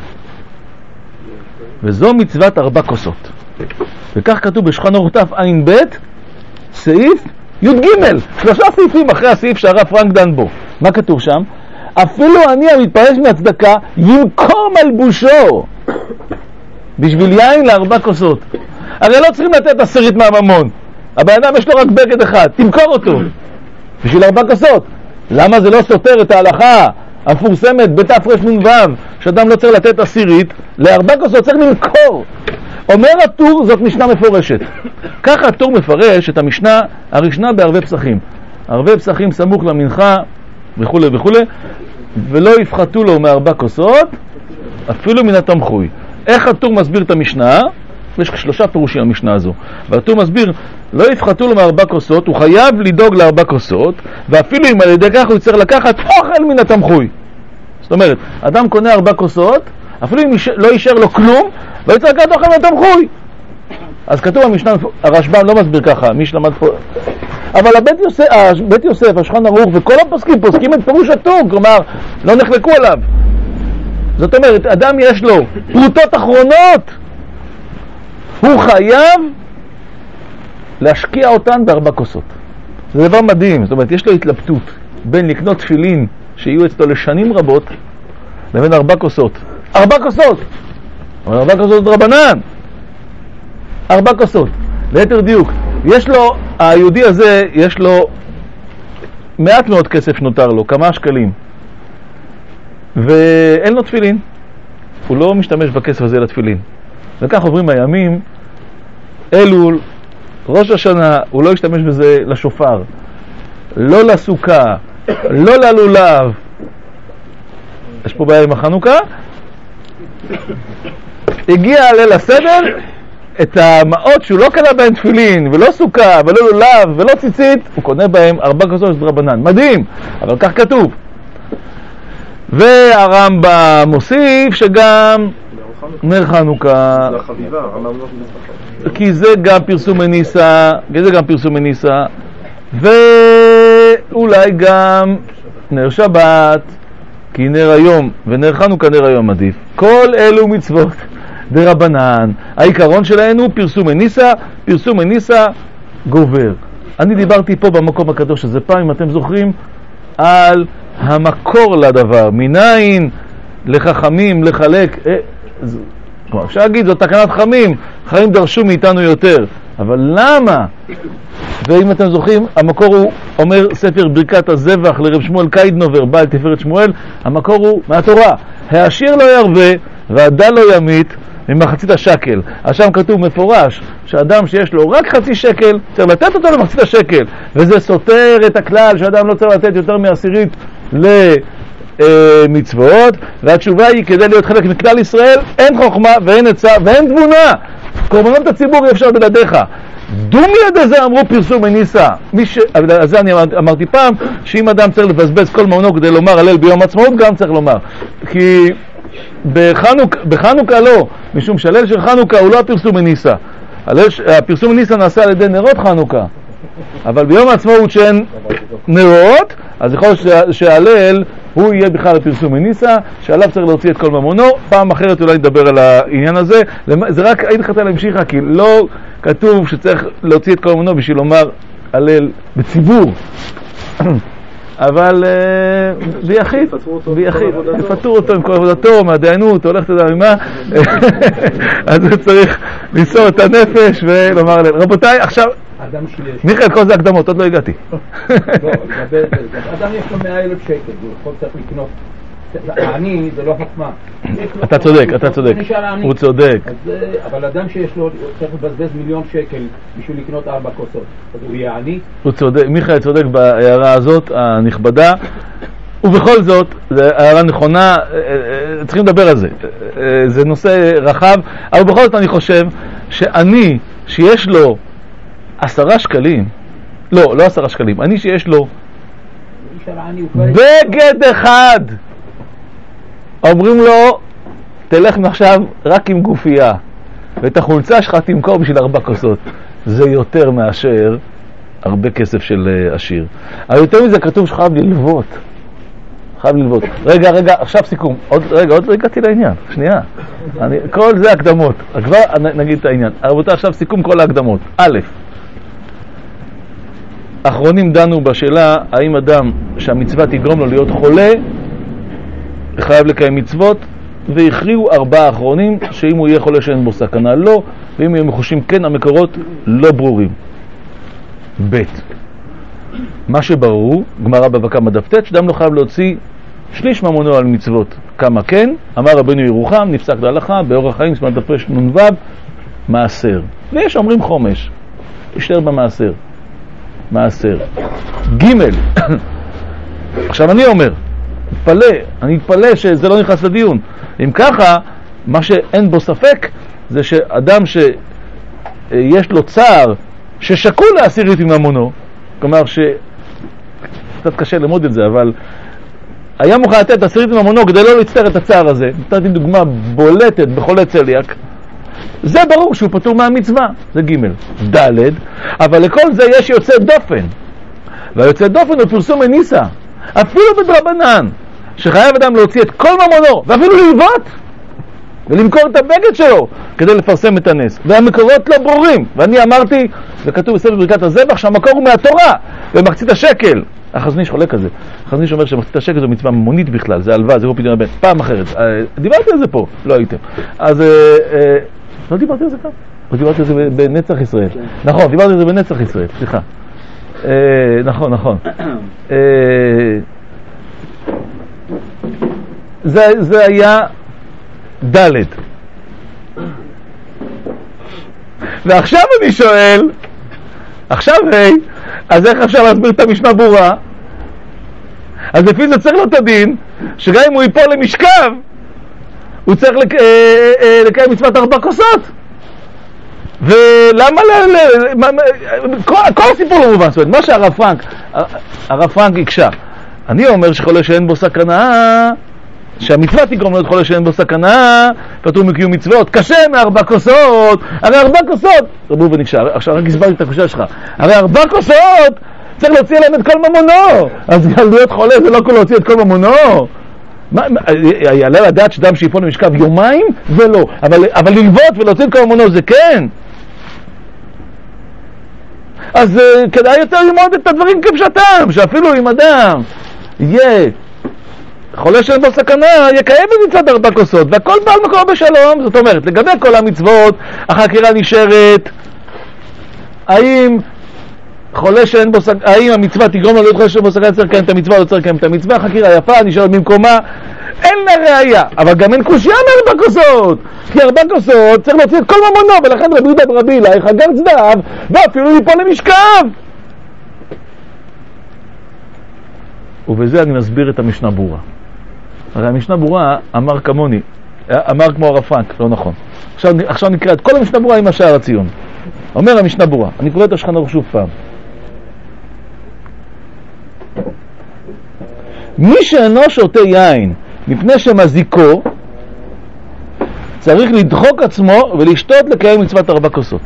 וזו מצוות ארבע כוסות. וכך כתוב בשולחן ערוך תע"ב, סעיף י"ג, שלושה סעיפים אחרי הסעיף שהרב פרנק דן בו. מה כתוב שם? אפילו אני המתפרש מהצדקה ימכור מלבושו בשביל יין לארבע כוסות. הרי לא צריכים לתת עשירית מהממון. הבן אדם יש לו רק בגד אחד, תמכור אותו בשביל ארבע כוסות. למה זה לא סותר את ההלכה המפורסמת בתרנ"ו שאדם לא צריך לתת עשירית לארבע כוסות, צריך למכור? אומר הטור, זאת משנה מפורשת. ככה הטור מפרש את המשנה הראשונה בערבי פסחים. ערבי פסחים סמוך למנחה וכו' וכו', ולא יפחתו לו מארבע כוסות אפילו מן התמחוי. איך הטור מסביר את המשנה? יש שלושה פירושים המשנה הזו. והטור מסביר, לא יפחתו לו מארבע כוסות, הוא חייב לדאוג לארבע כוסות, ואפילו אם על ידי כך הוא צריך לקחת אוכל מן התמחוי. זאת אומרת, אדם קונה ארבע כוסות, אפילו אם לא יישאר לו כלום, לא יצטרך לקחת אוכל מן התמחוי. אז כתוב במשנה, הרשב"ם לא מסביר ככה, מי שלמד פה. אבל הבית יוסף, בית יוסף, השולחן ערוך וכל הפוסקים פוסקים את פירוש הטור, כלומר, לא נחלקו עליו. זאת אומרת, אדם יש לו פרוטות אחרונות, הוא חייב להשקיע אותן בארבע כוסות. זה דבר מדהים. זאת אומרת, יש לו התלבטות בין לקנות תפילין שיהיו אצלו לשנים רבות לבין ארבע כוסות. ארבע כוסות! אבל ארבע כוסות רבנן. ארבע כוסות. ליתר דיוק. יש לו, היהודי הזה, יש לו מעט מאוד כסף שנותר לו, כמה שקלים. ואין לו תפילין. הוא לא משתמש בכסף הזה לתפילין. וכך עוברים הימים, אלול, ראש השנה, הוא לא ישתמש בזה לשופר, לא לסוכה, לא ללולב. יש פה בעיה עם החנוכה. הגיע ליל הסדר, את המעות שהוא לא קנה בהם תפילין, ולא סוכה, ולא לולב, ולא ציצית, הוא קונה בהם ארבע כוסות של רבנן. מדהים, אבל כך כתוב. והרמב"ם מוסיף שגם נר חנוכה, כי זה גם פרסום מניסה, וזה גם פרסום מניסה, ואולי גם נר שבת, כי נר היום ונר חנוכה נר היום עדיף. כל אלו מצוות דרבנן. העיקרון שלהם הוא פרסום מניסה, פרסום מניסה גובר. אני דיברתי פה במקום הקדוש הזה פעם, אם אתם זוכרים, על המקור לדבר, מניין לחכמים לחלק, אה, ז... כלומר, אפשר להגיד, זו תקנת חכמים, חכמים דרשו מאיתנו יותר, אבל למה? ואם אתם זוכרים, המקור הוא אומר ספר ברכת הזבח לרב שמואל קיידנובר, בעל תפארת שמואל, המקור הוא מהתורה, העשיר לא ירווה והדל לא ימית ממחצית השקל. אז שם כתוב מפורש שאדם שיש לו רק חצי שקל צריך לתת אותו למחצית השקל, וזה סותר את הכלל שאדם לא צריך לתת יותר מעשירית למצוות, והתשובה היא כדי להיות חלק מכלל ישראל אין חוכמה ואין עצה ואין תבונה, קורבנות הציבור אי אפשר בלעדיך. דומי עד זה אמרו פרסום מניסה. ש... אז זה אני אמרתי פעם, שאם אדם צריך לבזבז כל מעונו כדי לומר הלל ביום עצמאות, גם צריך לומר, כי בחנוק... בחנוכה לא, משום שהלל של חנוכה הוא לא הפרסום מניסה. הפרסום מניסה נעשה על ידי נרות חנוכה, אבל ביום העצמאות שאין נרות, אז יכול להיות שההלל הוא יהיה בכלל הפרסום מניסה, שעליו צריך להוציא את כל ממונו. פעם אחרת אולי נדבר על העניין הזה. זה רק הייתי חטא להמשיכה, כי לא כתוב שצריך להוציא את כל ממונו בשביל לומר הלל בציבור. אבל ביחיד, ביחיד, יפטרו אותו עם כל עבודתו, מהדיינות, הולך לדעת ממה, אז הוא צריך לנסור את הנפש ולומר הלל. רבותיי, עכשיו, מיכאל, כל זה הקדמות, עוד לא הגעתי. אדם יש לו מאה אלף שקל, הוא יכול צריך לקנות. אני, זה לא חכמה. אתה צודק, אתה צודק, הוא צודק. אבל אדם שיש לו, צריך לבזבז מיליון שקל בשביל לקנות ארבע כוסות, אז הוא יהיה עני? הוא צודק, מיכאל צודק בהערה הזאת, הנכבדה, ובכל זאת, זו הערה נכונה, צריכים לדבר על זה. זה נושא רחב, אבל בכל זאת אני חושב שאני, שיש לו עשרה שקלים, לא, לא עשרה שקלים, אני שיש לו בגד אחד, אומרים לו, תלך מעכשיו רק עם גופייה, ואת החולצה שלך תמכור בשביל ארבע כוסות. זה יותר מאשר הרבה כסף של עשיר. אבל יותר מזה כתוב שחייב ללוות. חייב ללוות. רגע, רגע, עכשיו סיכום. עוד, רגע, עוד לא הגעתי לעניין. שנייה. אני, כל זה הקדמות. כבר נגיד את העניין. רבותיי, עכשיו סיכום כל ההקדמות. א', אחרונים דנו בשאלה האם אדם שהמצווה תגרום לו להיות חולה חייב לקיים מצוות, והכריעו ארבעה אחרונים שאם הוא יהיה חולה שאין בו סכנה לא, ואם יהיו מחושים כן, המקורות לא ברורים. ב', מה שברור, גמרא בבא קמא דף ט', שאדם לא חייב להוציא שליש ממונו על מצוות. כמה כן? אמר רבנו ירוחם, נפסק להלכה באורח חיים סימן תר"ש נ"ו, מעשר. ויש אומרים חומש, ישתר במעשר. מעשר. ג' עכשיו אני אומר, מתפלא, אני מתפלא שזה לא נכנס לדיון. אם ככה, מה שאין בו ספק זה שאדם שיש לו צער ששקול לעשירית ממונו, כלומר ש... קצת קשה ללמוד את זה, אבל היה מוכן לתת עשירית ממונו כדי לא להצטער את הצער הזה. נתתי דוגמה בולטת בחולה צליאק, זה ברור שהוא פטור מהמצווה, זה ג'. ד', אבל לכל זה יש יוצא דופן, והיוצא דופן הוא פרסום מניסה, אפילו בדרבנן, שחייב אדם להוציא את כל ממונו, ואפילו ללוות ולמכור את הבגד שלו כדי לפרסם את הנס. והמקורות לא ברורים, ואני אמרתי, וכתוב בספר ברכת הזבח שהמקור הוא מהתורה במחצית השקל. החזון איש חולק על זה. החזון איש אומר שמחצית השקל זו מצווה ממונית בכלל, זה הלוואה, זה לא פדיון הבן. פעם אחרת, דיברתי על זה פה, לא הייתם. אז לא דיברתי על זה כאן, לא דיברתי על זה בנצח ישראל. נכון, דיברתי על זה בנצח ישראל, סליחה. נכון, נכון. זה היה ד'. ועכשיו אני שואל, עכשיו היי, אז איך אפשר להסביר את המשנה ברורה? אז לפי זה צריך לו את הדין, שגם אם הוא ייפול למשכב, הוא צריך לק... לקיים מצוות ארבע כוסות. ולמה ל... ל... כל, כל הסיפור לא מובן, זאת אומרת, מה שהרב פרנק, הרב פרנק יקשה. אני אומר שחולה שאין בו סכנה, שהמצווה תגרום להיות חולה שאין בו סכנה, פטור מקיום מצוות, קשה מארבע כוסות, הרי ארבע כוסות, רבו ונקשה, עכשיו רק הסברתי את הקושה שלך, הרי ארבע כוסות, צריך להוציא להם את כל ממונו, אז להיות חולה זה לא כל להוציא את כל ממונו, יעלה לדעת שדם שיפול למשכב יומיים ולא, אבל, אבל ללוות ולהוציא את קורבנו זה כן. אז uh, כדאי יותר ללמוד את הדברים כפשטם, שאפילו אם אדם יהיה חולה שאין בו סכנה, יקיים במצוות ארבע כוסות, והכל בא על מקום בשלום. זאת אומרת, לגבי כל המצוות, החקירה נשארת, האם חולה שאין בו סכנה, האם המצווה תגרום לו להיות חולה שאין בו סכנה, צריך לקיים את המצווה או לא צריך לקיים את המצווה, החקירה יפה, נשארת במקומה, אין לה ראייה, אבל גם אין קושיה מארבע כוסות, כי ארבע כוסות צריך להוציא את כל ממונו, ולכן רבי יהודה ברבי אילאי חגר צדדיו, ואפילו ליפול למשכב. ובזה אני מסביר את המשנה ברורה. הרי המשנה ברורה אמר כמוני, אמר כמו הרב פרנק, לא נכון. עכשיו, עכשיו נקרא את כל המשנה ברורה עם השער הציון. אומר המשנה ברורה, אני קורא את השולחן ערוך שוב פעם. מי שאינו שותה יין מפני שמזיקו, צריך לדחוק עצמו ולשתות לקיים מצוות ארבע כוסות.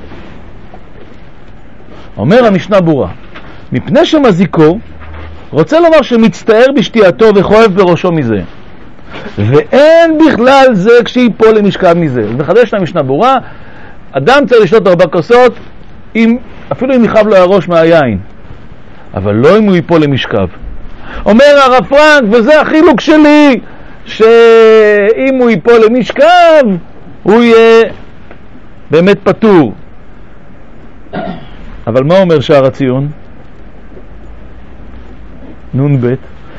אומר המשנה ברורה, מפני שמזיקו, רוצה לומר שמצטער בשתייתו וכואב בראשו מזה, ואין בכלל זה כשיפול למשכב מזה. אז מחדש למשנה ברורה, אדם צריך לשתות ארבע כוסות, אם, אפילו אם יכאב לו הראש מהיין, אבל לא אם הוא ייפול למשכב. אומר הרב פרנק, וזה החילוק שלי, שאם הוא ייפול למשכב, הוא יהיה באמת פטור. אבל מה אומר שער הציון? נון ב'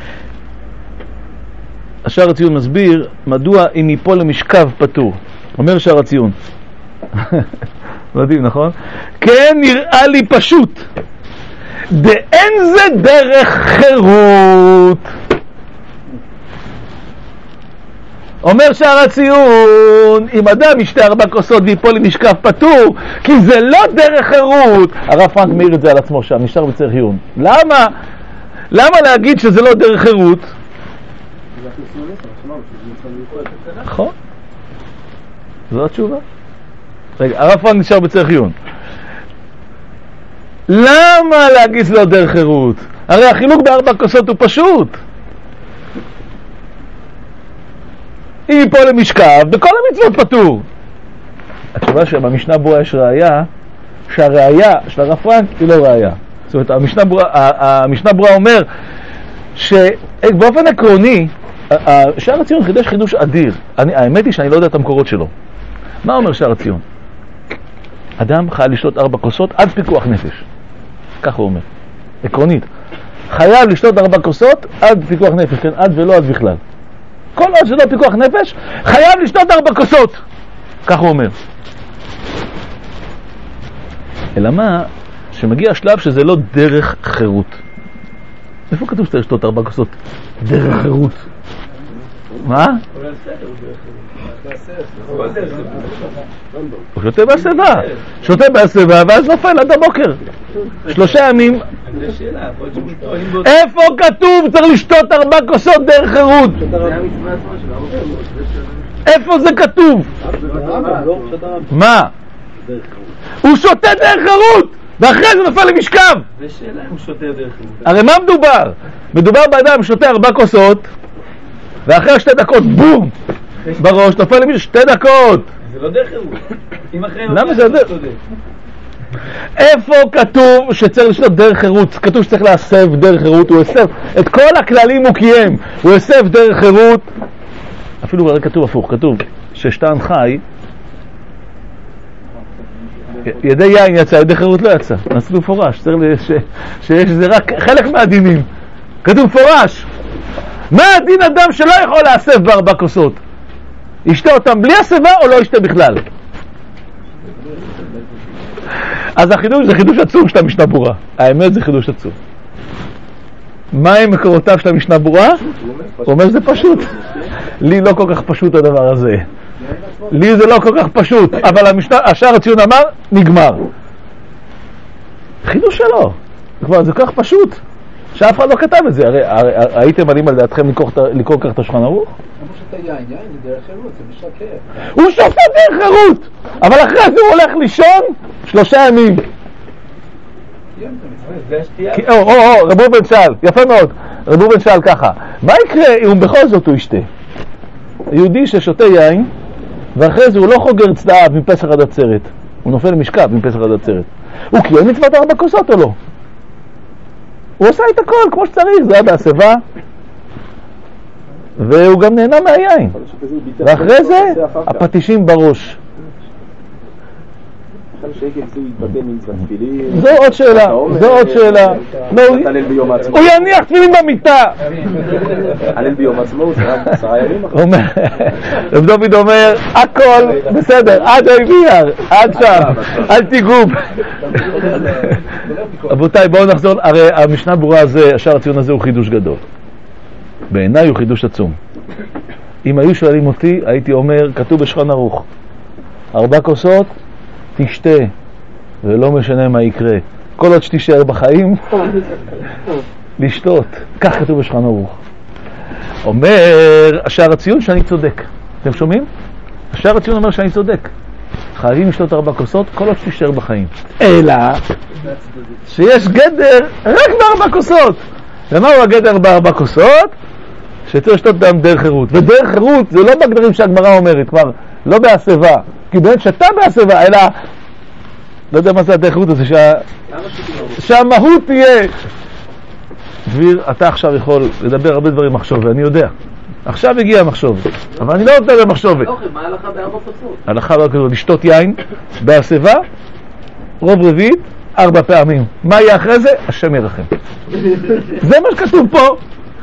השער הציון מסביר מדוע אם ייפול למשכב פטור. אומר שער הציון, מדהים, נכון? כן נראה לי פשוט, דאין זה דרך חירות. אומר שער הציון, אם אדם ישתה ארבע כוסות ויפול למשכב פטור, כי זה לא דרך חירות. הרב פרנק מעיר את זה על עצמו שם, נשאר בצריך עיון. למה? למה להגיד שזה לא דרך חירות? נכון. זו התשובה. רגע, הרב פרנק נשאר בצריך עיון. למה להגיד שזה לא דרך חירות? הרי החילוק בארבע כוסות הוא פשוט. אם ייפול למשכב, בכל המצוות פטור. התשובה שבמשנה ברורה יש ראייה, שהראייה של הרב פרנק היא לא ראייה. זאת אומרת, המשנה ברורה, המשנה ברורה אומר שבאופן עקרוני, שער הציון חידש חידוש אדיר. אני, האמת היא שאני לא יודע את המקורות שלו. מה אומר שער הציון? אדם חייב לשתות ארבע כוסות עד פיקוח נפש. כך הוא אומר. עקרונית. חייב לשתות ארבע כוסות עד פיקוח נפש, כן? עד ולא עד בכלל. כל עוד שלא פיקוח נפש, חייב לשתות ארבע כוסות. כך הוא אומר. אלא מה? שמגיע השלב שזה לא דרך חירות. איפה כתוב שאתה לשתות ארבע כוסות? דרך חירות. מה? הוא שותה בהסבה. שותה בהסבה ואז נופל עד הבוקר. שלושה ימים. איפה כתוב צריך לשתות ארבע כוסות דרך חירות? איפה זה כתוב? מה? הוא שותה דרך חירות ואחרי זה נופל למשכב. זה שאלה אם הוא שותה דרך חירות. הרי מה מדובר? מדובר באדם שותה ארבע כוסות ואחרי שתי דקות בום בראש נופל למשכב. שתי דקות. זה לא דרך חירות. למה זה דרך? איפה כתוב שצריך לשתות דרך חירות? כתוב שצריך להסב דרך חירות. הוא הסב את כל הכללים הוא קיים, הוא הסב דרך חירות. אפילו הרי כתוב הפוך, כתוב ששתן חי ידי יין יצא, ידי חירות לא יצא. נעשו פורש, שיש זה רק חלק מהדינים. כתוב פורש. מה הדין אדם שלא יכול להסב בארבע כוסות? ישתה אותם בלי הסבה או לא ישתה בכלל? אז החידוש זה חידוש עצום של המשנה ברורה. האמת זה חידוש עצום. מה הם מקורותיו של המשנה ברורה? הוא אומר שזה פשוט. לי לא כל כך פשוט הדבר הזה. לי זה לא כל כך פשוט, אבל המשנה, השער הציון אמר, נגמר. חידוש שלו. כבר זה כל כך פשוט, שאף אחד לא כתב את זה. הרי, הרי הייתם עלים על דעתכם לקרוא כך את השולחן ערוך? כמו שאתה יין, יין זה דרך חירות, זה משקר. הוא שותה דרך חירות, אבל אחרי זה הוא הולך לישון שלושה ימים. או, או, או, רב ראובן שאל, יפה מאוד. רב ראובן שאל ככה, מה יקרה אם בכל זאת הוא ישתה? יהודי ששותה יין, ואחרי זה הוא לא חוגר צדעיו מפסח עד עצרת, הוא נופל למשכב מפסח עד עצרת. הוא קיים מצוות ארבע כוסות או לא? הוא עושה את הכל כמו שצריך, זה היה בהסבה, והוא גם נהנה מהיין. ואחרי זה, הפטישים בראש. זו עוד שאלה, זו עוד שאלה. הוא יניח תפילין במיטה. הלל ביום עצמאות, זה רק עשרה ימים אחרי. רב דוד אומר, הכל בסדר, עד האיביר, עד שם, אל תיגעו. רבותיי, בואו נחזור, הרי המשנה ברורה הזה, השער הציון הזה הוא חידוש גדול. בעיניי הוא חידוש עצום. אם היו שואלים אותי, הייתי אומר, כתוב בשולחן ערוך, ארבע כוסות, תשתה, ולא משנה מה יקרה. כל עוד שתישאר בחיים, לשתות. כך כתוב בשולחן ערוך. אומר השער הציון שאני צודק. אתם שומעים? השער הציון אומר שאני צודק. חייבים לשתות ארבע כוסות, כל עוד שתישאר בחיים. אלא שיש גדר רק בארבע כוסות. ומה הוא הגדר בארבע כוסות? שצריך לשתות דם דרך חירות. ודרך חירות זה לא בגדרים שהגמרא אומרת, כבר לא בהסבה. כי באמת שאתה בהסבה, אלא לא יודע מה זה הדרך חירות הזה, שה... שהמהות תהיה. דביר, אתה עכשיו יכול לדבר הרבה דברים מחשוב, ואני יודע. עכשיו הגיע המחשוב, אבל אני לא רוצה במחשובת. מה ההלכה בארבע כוסות? ההלכה בארבע כוסות, לשתות יין בהסבה, רוב רביעית, ארבע פעמים. מה יהיה אחרי זה? השם ירחם. זה מה שכתוב פה.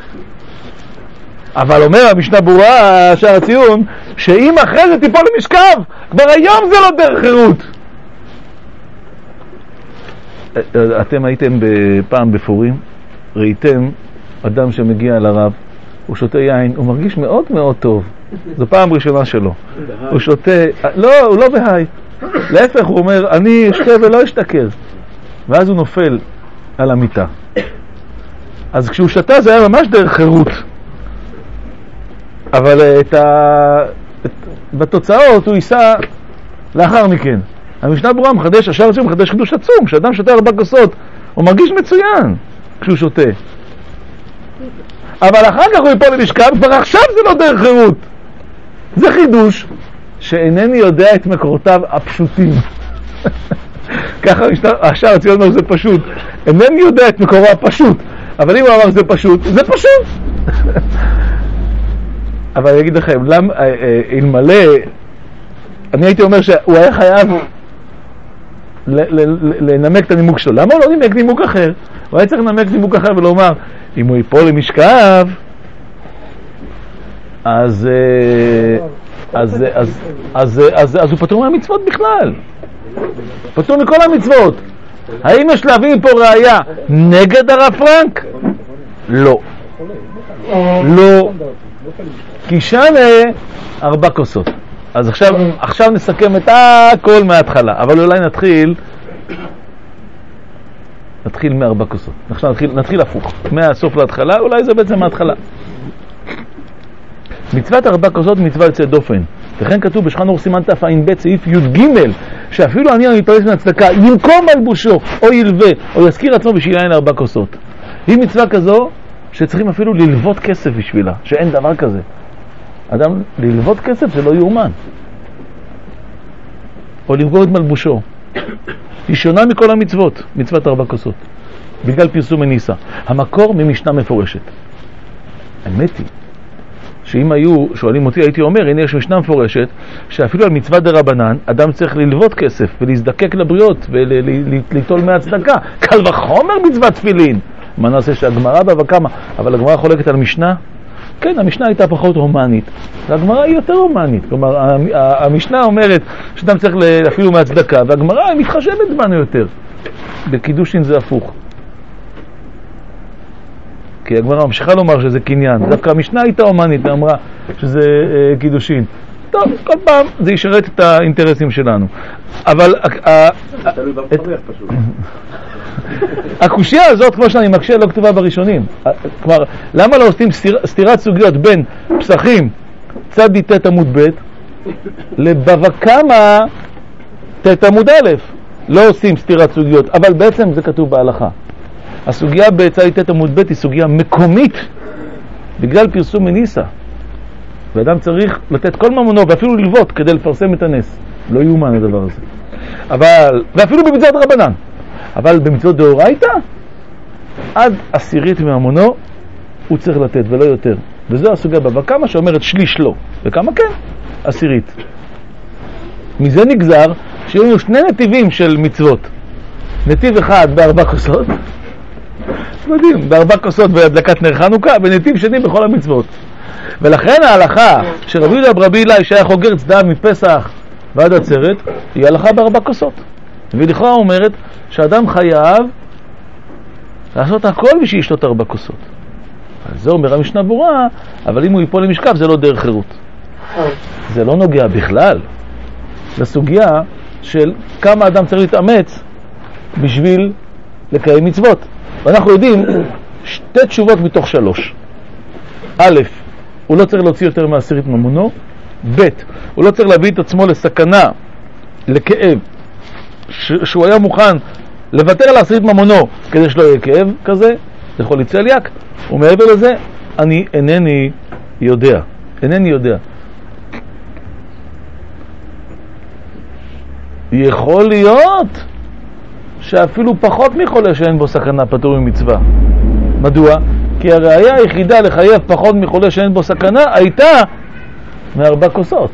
אבל אומר המשנה ברורה, שער הציון, שאם אחרי זה תיפול למשכב, כבר היום זה לא דרך חירות. אתם הייתם פעם בפורים, ראיתם אדם שמגיע לרב, הוא שותה יין, הוא מרגיש מאוד מאוד טוב. זו פעם ראשונה שלו. הוא שותה, לא, הוא לא בהי. להפך, הוא אומר, אני אשתה ולא אשתכר. ואז הוא נופל על המיטה. אז כשהוא שתה זה היה ממש דרך חירות. אבל את ה... את... בתוצאות הוא ייסע לאחר מכן. המשנה ברורה מחדש, השער הציון מחדש חידוש עצום. כשאדם שותה ארבע כוסות, הוא מרגיש מצוין כשהוא שותה. אבל אחר כך הוא ייפול למשכב, כבר עכשיו זה לא דרך חירות. זה חידוש שאינני יודע את מקורותיו הפשוטים. ככה השער הציון אומר זה פשוט. אינני יודע את מקורו הפשוט. אבל אם הוא אמר זה פשוט, זה פשוט. אבל אני אגיד לכם, למה, אלמלא, אני הייתי אומר שהוא היה חייב לנמק את הנימוק שלו. למה הוא לא נימק נימוק אחר? הוא היה צריך לנמק נימוק אחר ולומר, אם הוא ייפול למשכב, אז אז אז אז אז אז הוא פטור מהמצוות בכלל. פטור מכל המצוות. האם יש להביא פה ראיה נגד הרב פרנק? לא. לא. כי שנה ארבע כוסות. אז עכשיו, עכשיו נסכם את הכל מההתחלה, אבל אולי נתחיל נתחיל מארבע כוסות. עכשיו נתחיל, נתחיל הפוך, מהסוף להתחלה, אולי זה בעצם מההתחלה. מצוות ארבע כוסות מצווה יוצאת דופן. וכן כתוב בשולחן ערוך סימן תע"ב סעיף י"ג, שאפילו אני המתפרש מן הצדקה ינקום מלבושו או ילווה או יזכיר עצמו בשביל יין ארבע כוסות. היא מצווה כזו שצריכים אפילו ללוות כסף בשבילה, שאין דבר כזה. אדם ללוות כסף זה לא יאומן. או למכור את מלבושו. היא שונה מכל המצוות, מצוות ארבע כוסות. בגלל פרסום מניסה. המקור ממשנה מפורשת. האמת היא, שאם היו שואלים אותי, הייתי אומר, הנה יש משנה מפורשת, שאפילו על מצוות דרבנן, אדם צריך ללוות כסף ולהזדקק לבריות וליטול מהצדקה. קל וחומר מצוות תפילין. מה נעשה שהגמרא בא וכמה, אבל הגמרא חולקת על משנה? כן, המשנה הייתה פחות הומנית, והגמרא היא יותר הומנית. כלומר, המשנה אומרת שאדם צריך אפילו מהצדקה, והגמרא היא מתחשבת בנו יותר. בקידושין זה הפוך. כי הגמרא ממשיכה לומר שזה קניין. דווקא המשנה הייתה הומנית, ואמרה שזה אה, קידושין. טוב, כל פעם זה ישרת את האינטרסים שלנו. אבל... תלוי במפרח פשוט. הקושיה הזאת, כמו שאני מקשה, לא כתובה בראשונים. כלומר, למה לא עושים סתירת סוגיות בין פסחים צד ת' עמוד ב' לבבא קמא ת' עמוד א'? לא עושים סתירת סוגיות, אבל בעצם זה כתוב בהלכה. הסוגיה בצד ת' עמוד ב' היא סוגיה מקומית בגלל פרסום מניסה. ואדם צריך לתת כל ממונו ואפילו ללוות כדי לפרסם את הנס. לא יאומן הדבר הזה. אבל, ואפילו במצוות רבנן. אבל במצוות דאורייתא, עד עשירית ממונו הוא צריך לתת ולא יותר. וזו הסוגיה בבא קמא שאומרת שליש לא, וכמה כן? עשירית. מזה נגזר שיהיו לנו שני נתיבים של מצוות. נתיב אחד בארבע כוסות, מדהים, בארבע כוסות בהדלקת נר חנוכה, ונתיב שני בכל המצוות. ולכן ההלכה שרבי יהודה ברבי אליי שהיה חוגר צדדיו מפסח ועד עצרת, היא הלכה בארבע כוסות. ולכאורה אומרת שאדם חייב לעשות הכל בשביל לשתות ארבע כוסות. זה אומר המשנה ברורה, אבל אם הוא ייפול למשכב זה לא דרך חירות. זה לא נוגע בכלל לסוגיה של כמה אדם צריך להתאמץ בשביל לקיים מצוות. ואנחנו יודעים שתי תשובות מתוך שלוש. א', הוא לא צריך להוציא יותר מעשירית ממונו. ב', הוא לא צריך להביא את עצמו לסכנה, לכאב, ש- שהוא היה מוכן לוותר על עשירית ממונו כדי שלא יהיה כאב כזה, זה יכול לצליאק. ומעבר לזה, אני אינני יודע. אינני יודע. יכול להיות שאפילו פחות מחולה שאין בו סכנה פטור ממצווה. מדוע? כי הראיה היחידה לחייב פחות מחולה שאין בו סכנה הייתה מארבע כוסות.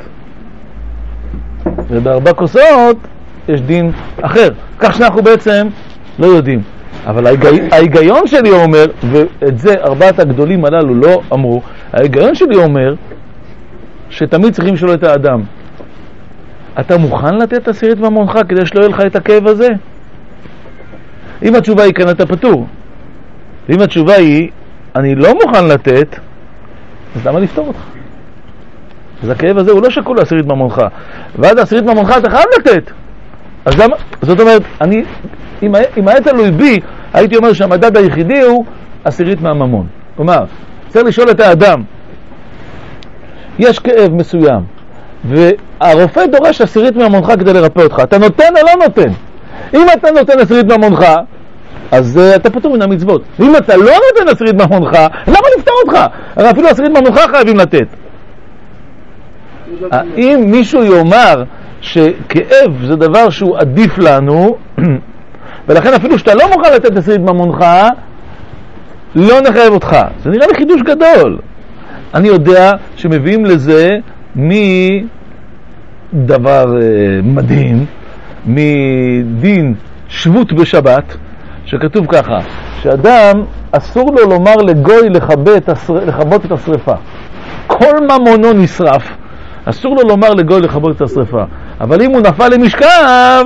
ובארבע כוסות יש דין אחר. כך שאנחנו בעצם לא יודעים. אבל ההיגי... ההיגיון שלי אומר, ואת זה ארבעת הגדולים הללו לא אמרו, ההיגיון שלי אומר שתמיד צריכים לשאול את האדם, אתה מוכן לתת עשירית ממונך כדי שלא יהיה לך את הכאב הזה? אם התשובה היא כן, אתה פטור. ואם התשובה היא אני לא מוכן לתת, אז למה לפתור אותך? אז הכאב הזה הוא לא שקול לעשירית ממונך, ועד עשירית ממונך אתה חייב לתת. אז למה? זאת אומרת, אני, אם, אם היה תלוי בי, הייתי אומר שהמדד היחידי הוא עשירית מהממון. כלומר, צריך לשאול את האדם, יש כאב מסוים, והרופא דורש עשירית ממונך כדי לרפא אותך. אתה נותן או לא נותן? אם אתה נותן עשירית ממונך, אז uh, אתה פטור מן המצוות. ואם אתה לא נותן עשירית ממונך, למה לפתור אותך? הרי אפילו עשירית ממונך חייבים לתת. אם מישהו יאמר שכאב זה דבר שהוא עדיף לנו, ולכן אפילו שאתה לא מוכן לתת עשירית ממונך, לא נחייב אותך. זה נראה לי חידוש גדול. אני יודע שמביאים לזה מדבר uh, מדהים, מדין שבות בשבת, שכתוב ככה, שאדם אסור לו לומר לגוי לכבות את השריפה. כל ממונו נשרף, אסור לו לומר לגוי לכבות את השריפה. אבל אם הוא נפל למשכב,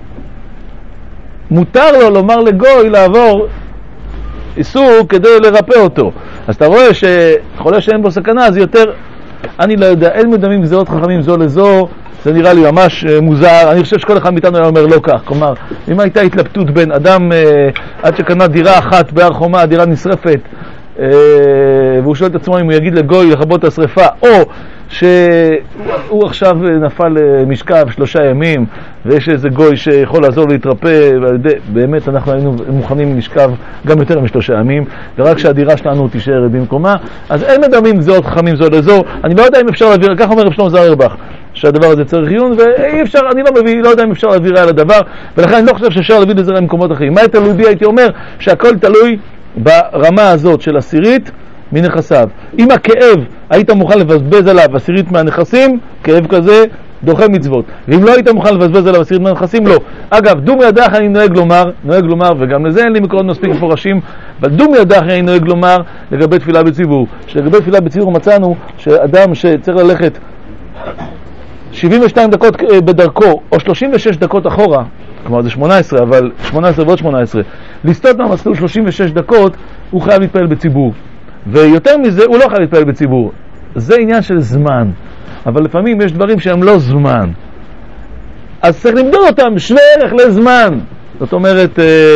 מותר לו לומר לגוי לעבור איסור כדי לרפא אותו. אז אתה רואה שחולה שאין בו סכנה, זה יותר, אני לא יודע, אין מדמים גזירות חכמים זו לזו, זה נראה לי ממש מוזר. אני חושב שכל אחד מאיתנו היה אומר לא כך. כלומר, אם הייתה התלבטות בין אדם אה, עד שקנה דירה אחת בהר חומה, הדירה נשרפת, אה, והוא שואל את עצמו אם הוא יגיד לגוי לכבות את השריפה, או שהוא עכשיו נפל למשכב שלושה ימים ויש איזה גוי שיכול לעזור להתרפא, באמת אנחנו היינו מוכנים למשכב גם יותר משלושה ימים, ורק שהדירה שלנו תישאר במקומה. אז אין מדמים גזירות חכמים זו לזו. אני לא יודע אם אפשר להעביר, כך אומר רב שלמה זעירבך, שהדבר הזה צריך עיון, ואי אפשר, אני לא מביא, לא יודע אם אפשר להעביר על הדבר, ולכן אני לא חושב שאפשר להביא לזה למקומות אחרים. מה תלוי בי? הייתי אומר שהכל תלוי ברמה הזאת של עשירית מנכסיו. אם הכאב היית מוכן לבזבז עליו עשירית מהנכסים, כאב כזה דוחה מצוות. ואם לא היית מוכן לבזבז עליו עשירית מהנכסים, לא. אגב, דום ידך אני נוהג לומר, נוהג לומר, וגם לזה אין לי מקורות מספיק מפורשים, אבל דום ידך אני נוהג לומר לגבי תפילה בציבור. שלגבי תפילה בציבור מצאנו שאדם שצריך ללכת שבעים ושתיים דקות בדרכו, או שלושים ושש דקות אחורה, כלומר זה שמונה עשרה, אבל שמונה עשרה ועוד שמונה עשרה, לסטות מהמסלול שלושים ושש דקות, הוא חייב להתפעל בציבור. ויותר מזה, הוא לא חייב להתפעל בציבור. זה עניין של זמן. אבל לפעמים יש דברים שהם לא זמן. אז צריך למדוד אותם שווה ערך לזמן. זאת אומרת,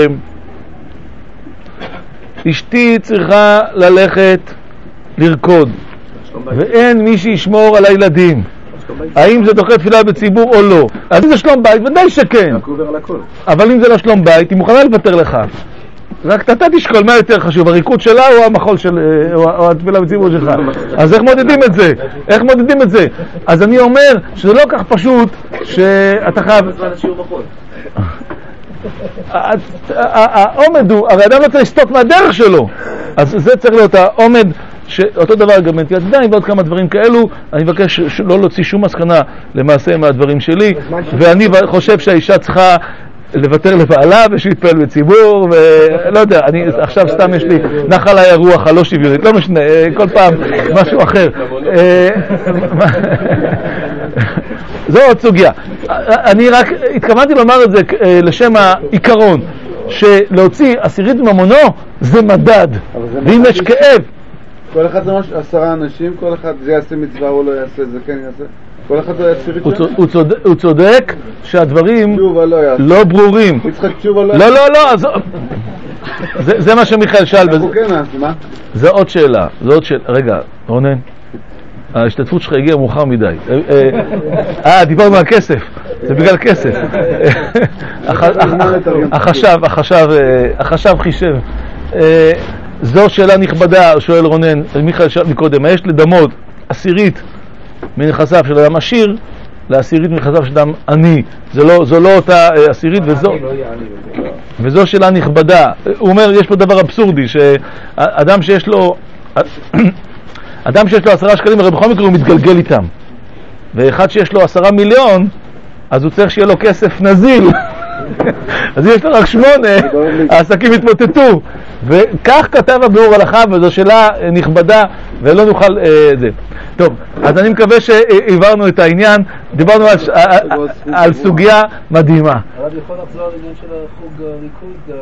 אשתי צריכה ללכת לרקוד, ואין מי שישמור על הילדים. האם זה דוחה תפילה בציבור או לא? אז אם זה שלום בית, ודאי שכן. אבל אם זה לא שלום בית, היא מוכנה לוותר לך. רק אתה תשקול מה יותר חשוב, הריקוד שלה או המחול של, או התפילה בציבור שלך. אז איך מודדים את זה? איך מודדים את זה? אז אני אומר שזה לא כך פשוט שאתה חייב... העומד הוא, הרי אדם לא צריך לסטות מהדרך שלו, אז זה צריך להיות העומד, אותו דבר גם בנטילת ידיים ועוד כמה דברים כאלו. אני מבקש לא להוציא שום מסקנה למעשה מהדברים שלי, ואני חושב שהאישה צריכה לוותר לבעלה ושיתפעל בציבור, ולא יודע, אני עכשיו סתם יש לי נחל הרוח הלא שוויונית, לא משנה, כל פעם משהו אחר. זו עוד סוגיה. אני רק התכוונתי לומר את זה לשם העיקרון, שלהוציא עשירית ממונו זה מדד, ואם יש כאב. כל אחד זה משהו, עשרה אנשים, כל אחד זה יעשה מצווה או לא יעשה, זה כן יעשה. כל אחד זה עשירית שם. הוא צודק שהדברים לא ברורים. לא, לא, לא, זה מה שמיכאל שאל. זה עוד שאלה, זה עוד שאלה. רגע, רונן, ההשתתפות שלך הגיעה מאוחר מדי. אה, דיברנו על כסף, זה בגלל כסף. החשב, החשב, החשב חישב. זו שאלה נכבדה, שואל רונן, מיכאל שאל מקודם, יש לדמות עשירית מנכסיו של אדם עשיר לעשירית מנכסיו של אדם עני. זו לא, זו לא אותה עשירית, וזו, וזו שאלה נכבדה. הוא אומר, יש פה דבר אבסורדי, שאדם שיש לו, אדם שיש לו עשרה שקלים, הרי בכל מקרה הוא מתגלגל איתם. ואחד שיש לו עשרה מיליון, אז הוא צריך שיהיה לו כסף נזיל. אז יש לו רק שמונה, העסקים התמוטטו. וכך כתב הביאור הלכה, וזו שאלה נכבדה, ולא נוכל את זה. טוב, אז אני מקווה שהעברנו את העניין, דיברנו על, על סוגיה מדהימה. אבל יכול לחזור לעניין של החוג ריקוד,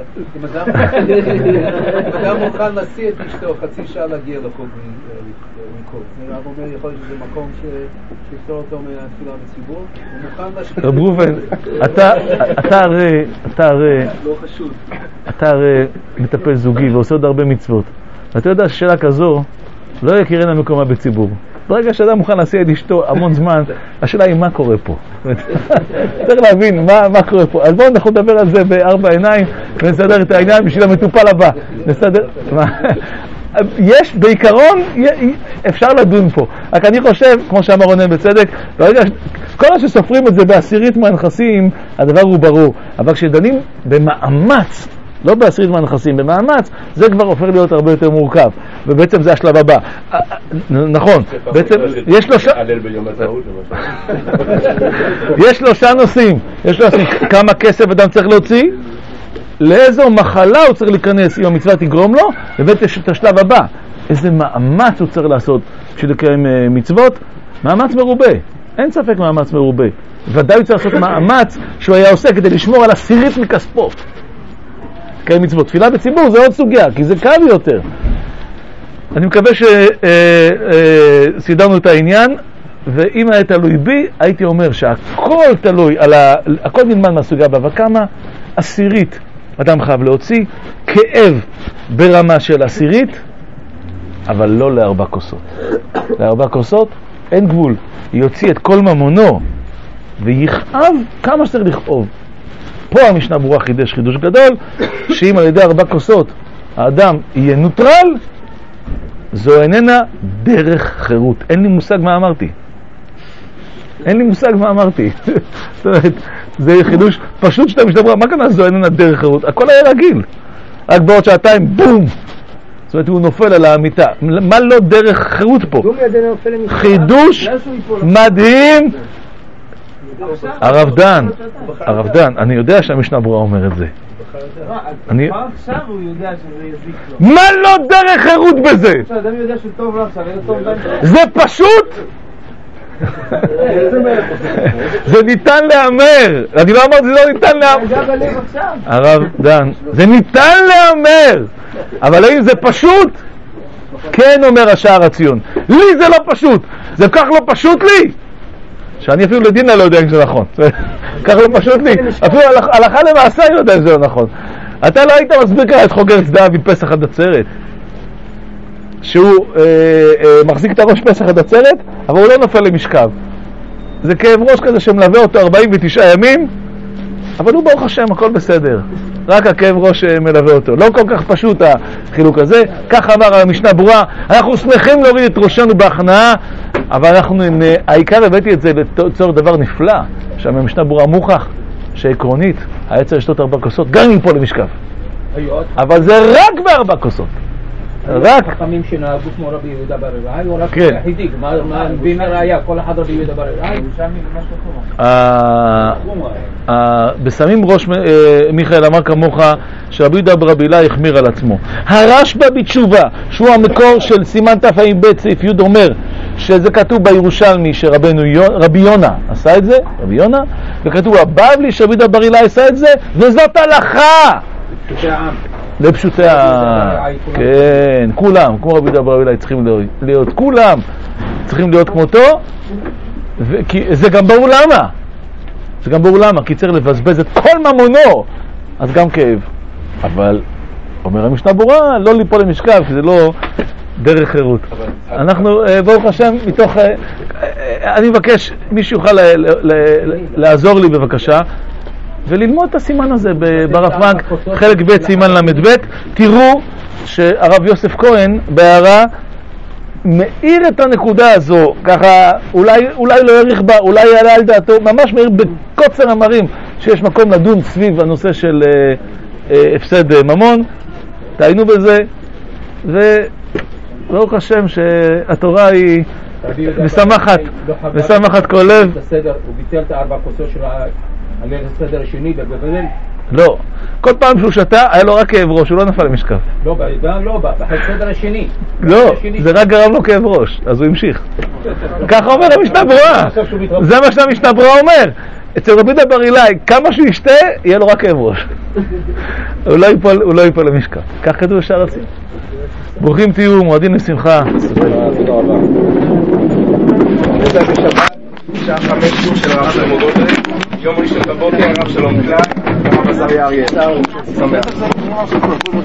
אם אדם מוכן להשיא את אשתו חצי שעה להגיע לחוג ריקוד, אני אומר, יכול להיות שזה מקום שיפתור אותו מהתפילה בציבור, הוא מוכן להשקיע... רב ראובן, אתה הרי, אתה הרי, אתה הרי מטפל זוגי ועושה עוד הרבה מצוות, ואתה יודע ששאלה כזו לא יכירנה מקומה בציבור. ברגע שאדם מוכן להסיע את אשתו המון זמן, השאלה היא מה קורה פה. צריך להבין מה, מה קורה פה. אז בואו אנחנו נדבר על זה בארבע עיניים ונסדר את העניין בשביל המטופל הבא. נסדר... יש, בעיקרון, אפשר לדון פה. רק אני חושב, כמו שאמר רונן בצדק, ברגע, כל מה שסופרים את זה בעשירית מהנכסים, הדבר הוא ברור. אבל כשדנים במאמץ, לא בעשירית מהנכסים, במאמץ, זה כבר הופך להיות הרבה יותר מורכב. ובעצם זה השלב הבא. נכון, בעצם יש שלושה... יש שלושה נושאים. יש שלושה נושאים. כמה כסף אדם צריך להוציא, לאיזו מחלה הוא צריך להיכנס אם המצווה תגרום לו, ובית יש את השלב הבא. איזה מאמץ הוא צריך לעשות בשביל לקיים מצוות? מאמץ מרובה. אין ספק מאמץ מרובה. ודאי הוא צריך לעשות מאמץ שהוא היה עושה כדי לשמור על עשירית מכספו. לקיים מצוות. תפילה בציבור זה עוד סוגיה, כי זה קל יותר. אני מקווה שסידרנו את העניין, ואם היה תלוי בי, הייתי אומר שהכל תלוי, על ה... הכל נלמד מהסוגיה הבאה, וכמה עשירית אדם חייב להוציא, כאב ברמה של עשירית, אבל לא לארבע כוסות. לארבע כוסות אין גבול. יוציא את כל ממונו, ויכאב כמה שצריך לכאוב. פה המשנה ברורה חידש חידוש גדול, שאם על ידי ארבע כוסות האדם יהיה נוטרל, זו איננה דרך חירות. אין לי מושג מה אמרתי. אין לי מושג מה אמרתי. זאת אומרת, זה חידוש פשוט שאתה משתברא. מה כאן זו איננה דרך חירות? הכל היה רגיל. רק בעוד שעתיים, בום! זאת אומרת, הוא נופל על המיטה. מה לא דרך חירות פה? חידוש מדהים. הרב דן, הרב דן, אני יודע שהמשנה ברורה אומר את זה. אני... עכשיו הוא יודע שזה יזיק לו. מה לא דרך חירות בזה? אדם יודע שטוב לו עכשיו, אין טוב לו. זה פשוט! זה ניתן לאמר. אני לא אמרתי זה לא ניתן לאמר. הרב דן, זה ניתן לאמר. אבל האם זה פשוט? כן אומר השער הציון. לי זה לא פשוט. זה כך לא פשוט לי שאני אפילו לדינה לא יודע אם זה נכון. כך לא פשוט לי. אפילו הלכה למעשה אני לא יודע אם זה לא נכון. אתה לא היית מסביר כאן את חוגר צדעה מפסח עד עצרת, שהוא אה, אה, מחזיק את הראש פסח עד עצרת, אבל הוא לא נופל למשכב. זה כאב ראש כזה שמלווה אותו ארבעים ותשעה ימים, אבל הוא ברוך השם, הכל בסדר. רק הכאב ראש מלווה אותו. לא כל כך פשוט החילוק הזה. כך אמר המשנה ברורה, אנחנו שמחים להוריד את ראשנו בהכנעה, אבל אנחנו, העיקר הבאתי את זה לצורך דבר נפלא, שהמשנה ברורה מוכח שעקרונית העצר ישתות ארבע כוסות, גם אם פה למשקף. אבל זה רק בארבע כוסות. רק חכמים שנהגו כמו רבי יהודה בר אלעאי, או רק יחידי, מה בימי ראיה, כל אחד רבי יהודה בר אלעאי? בסמים ראש מיכאל אמר כמוך שרבי יהודה בר אלעאי החמיר על עצמו. הרשב"א בתשובה, שהוא המקור של סימן תע"ב סעיף י' אומר שזה כתוב בירושלמי שרבנו רבי יונה עשה את זה, רבי יונה, וכתוב הבבלי שרבי יהודה בר אלעאי עשה את זה, וזאת הלכה לפשוטי העם. כן, כולם, כמו רבי יהודה בר אלעאי צריכים להיות, כולם צריכים להיות כמותו, זה גם ברור למה, זה גם ברור למה, כי צריך לבזבז את כל ממונו, אז גם כאב. אבל אומר המשנה ברורה, לא ליפול למשכב, כי זה לא דרך חירות. אנחנו, ברוך השם, מתוך, אני מבקש, מישהו יוכל לעזור לי בבקשה, וללמוד את הסימן הזה ברב פרנק, חלק ב' סימן למד ב'. תראו שהרב יוסף כהן בהערה מאיר את הנקודה הזו, ככה אולי, אולי לא יריך בה, אולי יעלה על דעתו, ממש מאיר בקוצר המרים שיש מקום לדון סביב הנושא של אה, אה, הפסד אה, ממון. תעיינו בזה, וברוך השם שהתורה היא משמחת, משמחת כל לב. בסדר, הוא ביטל את הארבע כוסות של הליל הסדר השני בבבל. לא, כל פעם שהוא שתה היה לו רק כאב ראש, הוא לא נפל למשכב. לא, גם לא, בסדר השני. לא, זה רק גרם לו כאב ראש, אז הוא המשיך. ככה אומר המשנה ברורה, זה מה שהמשנה ברורה אומר. אצל רבי יהודה בר אלעאי, כמה שהוא ישתה, יהיה לו רק כאב ראש. הוא לא ייפול למשכב. כך כתוב בשער הציון. ברוכים תהיו, מועדים לשמחה. תודה רבה. זה בשבת, שעה חמש שוב של הרב למודות, יום ראשון בבוקר, הרב שלום כלל, הרב עזריה אריה. שמח.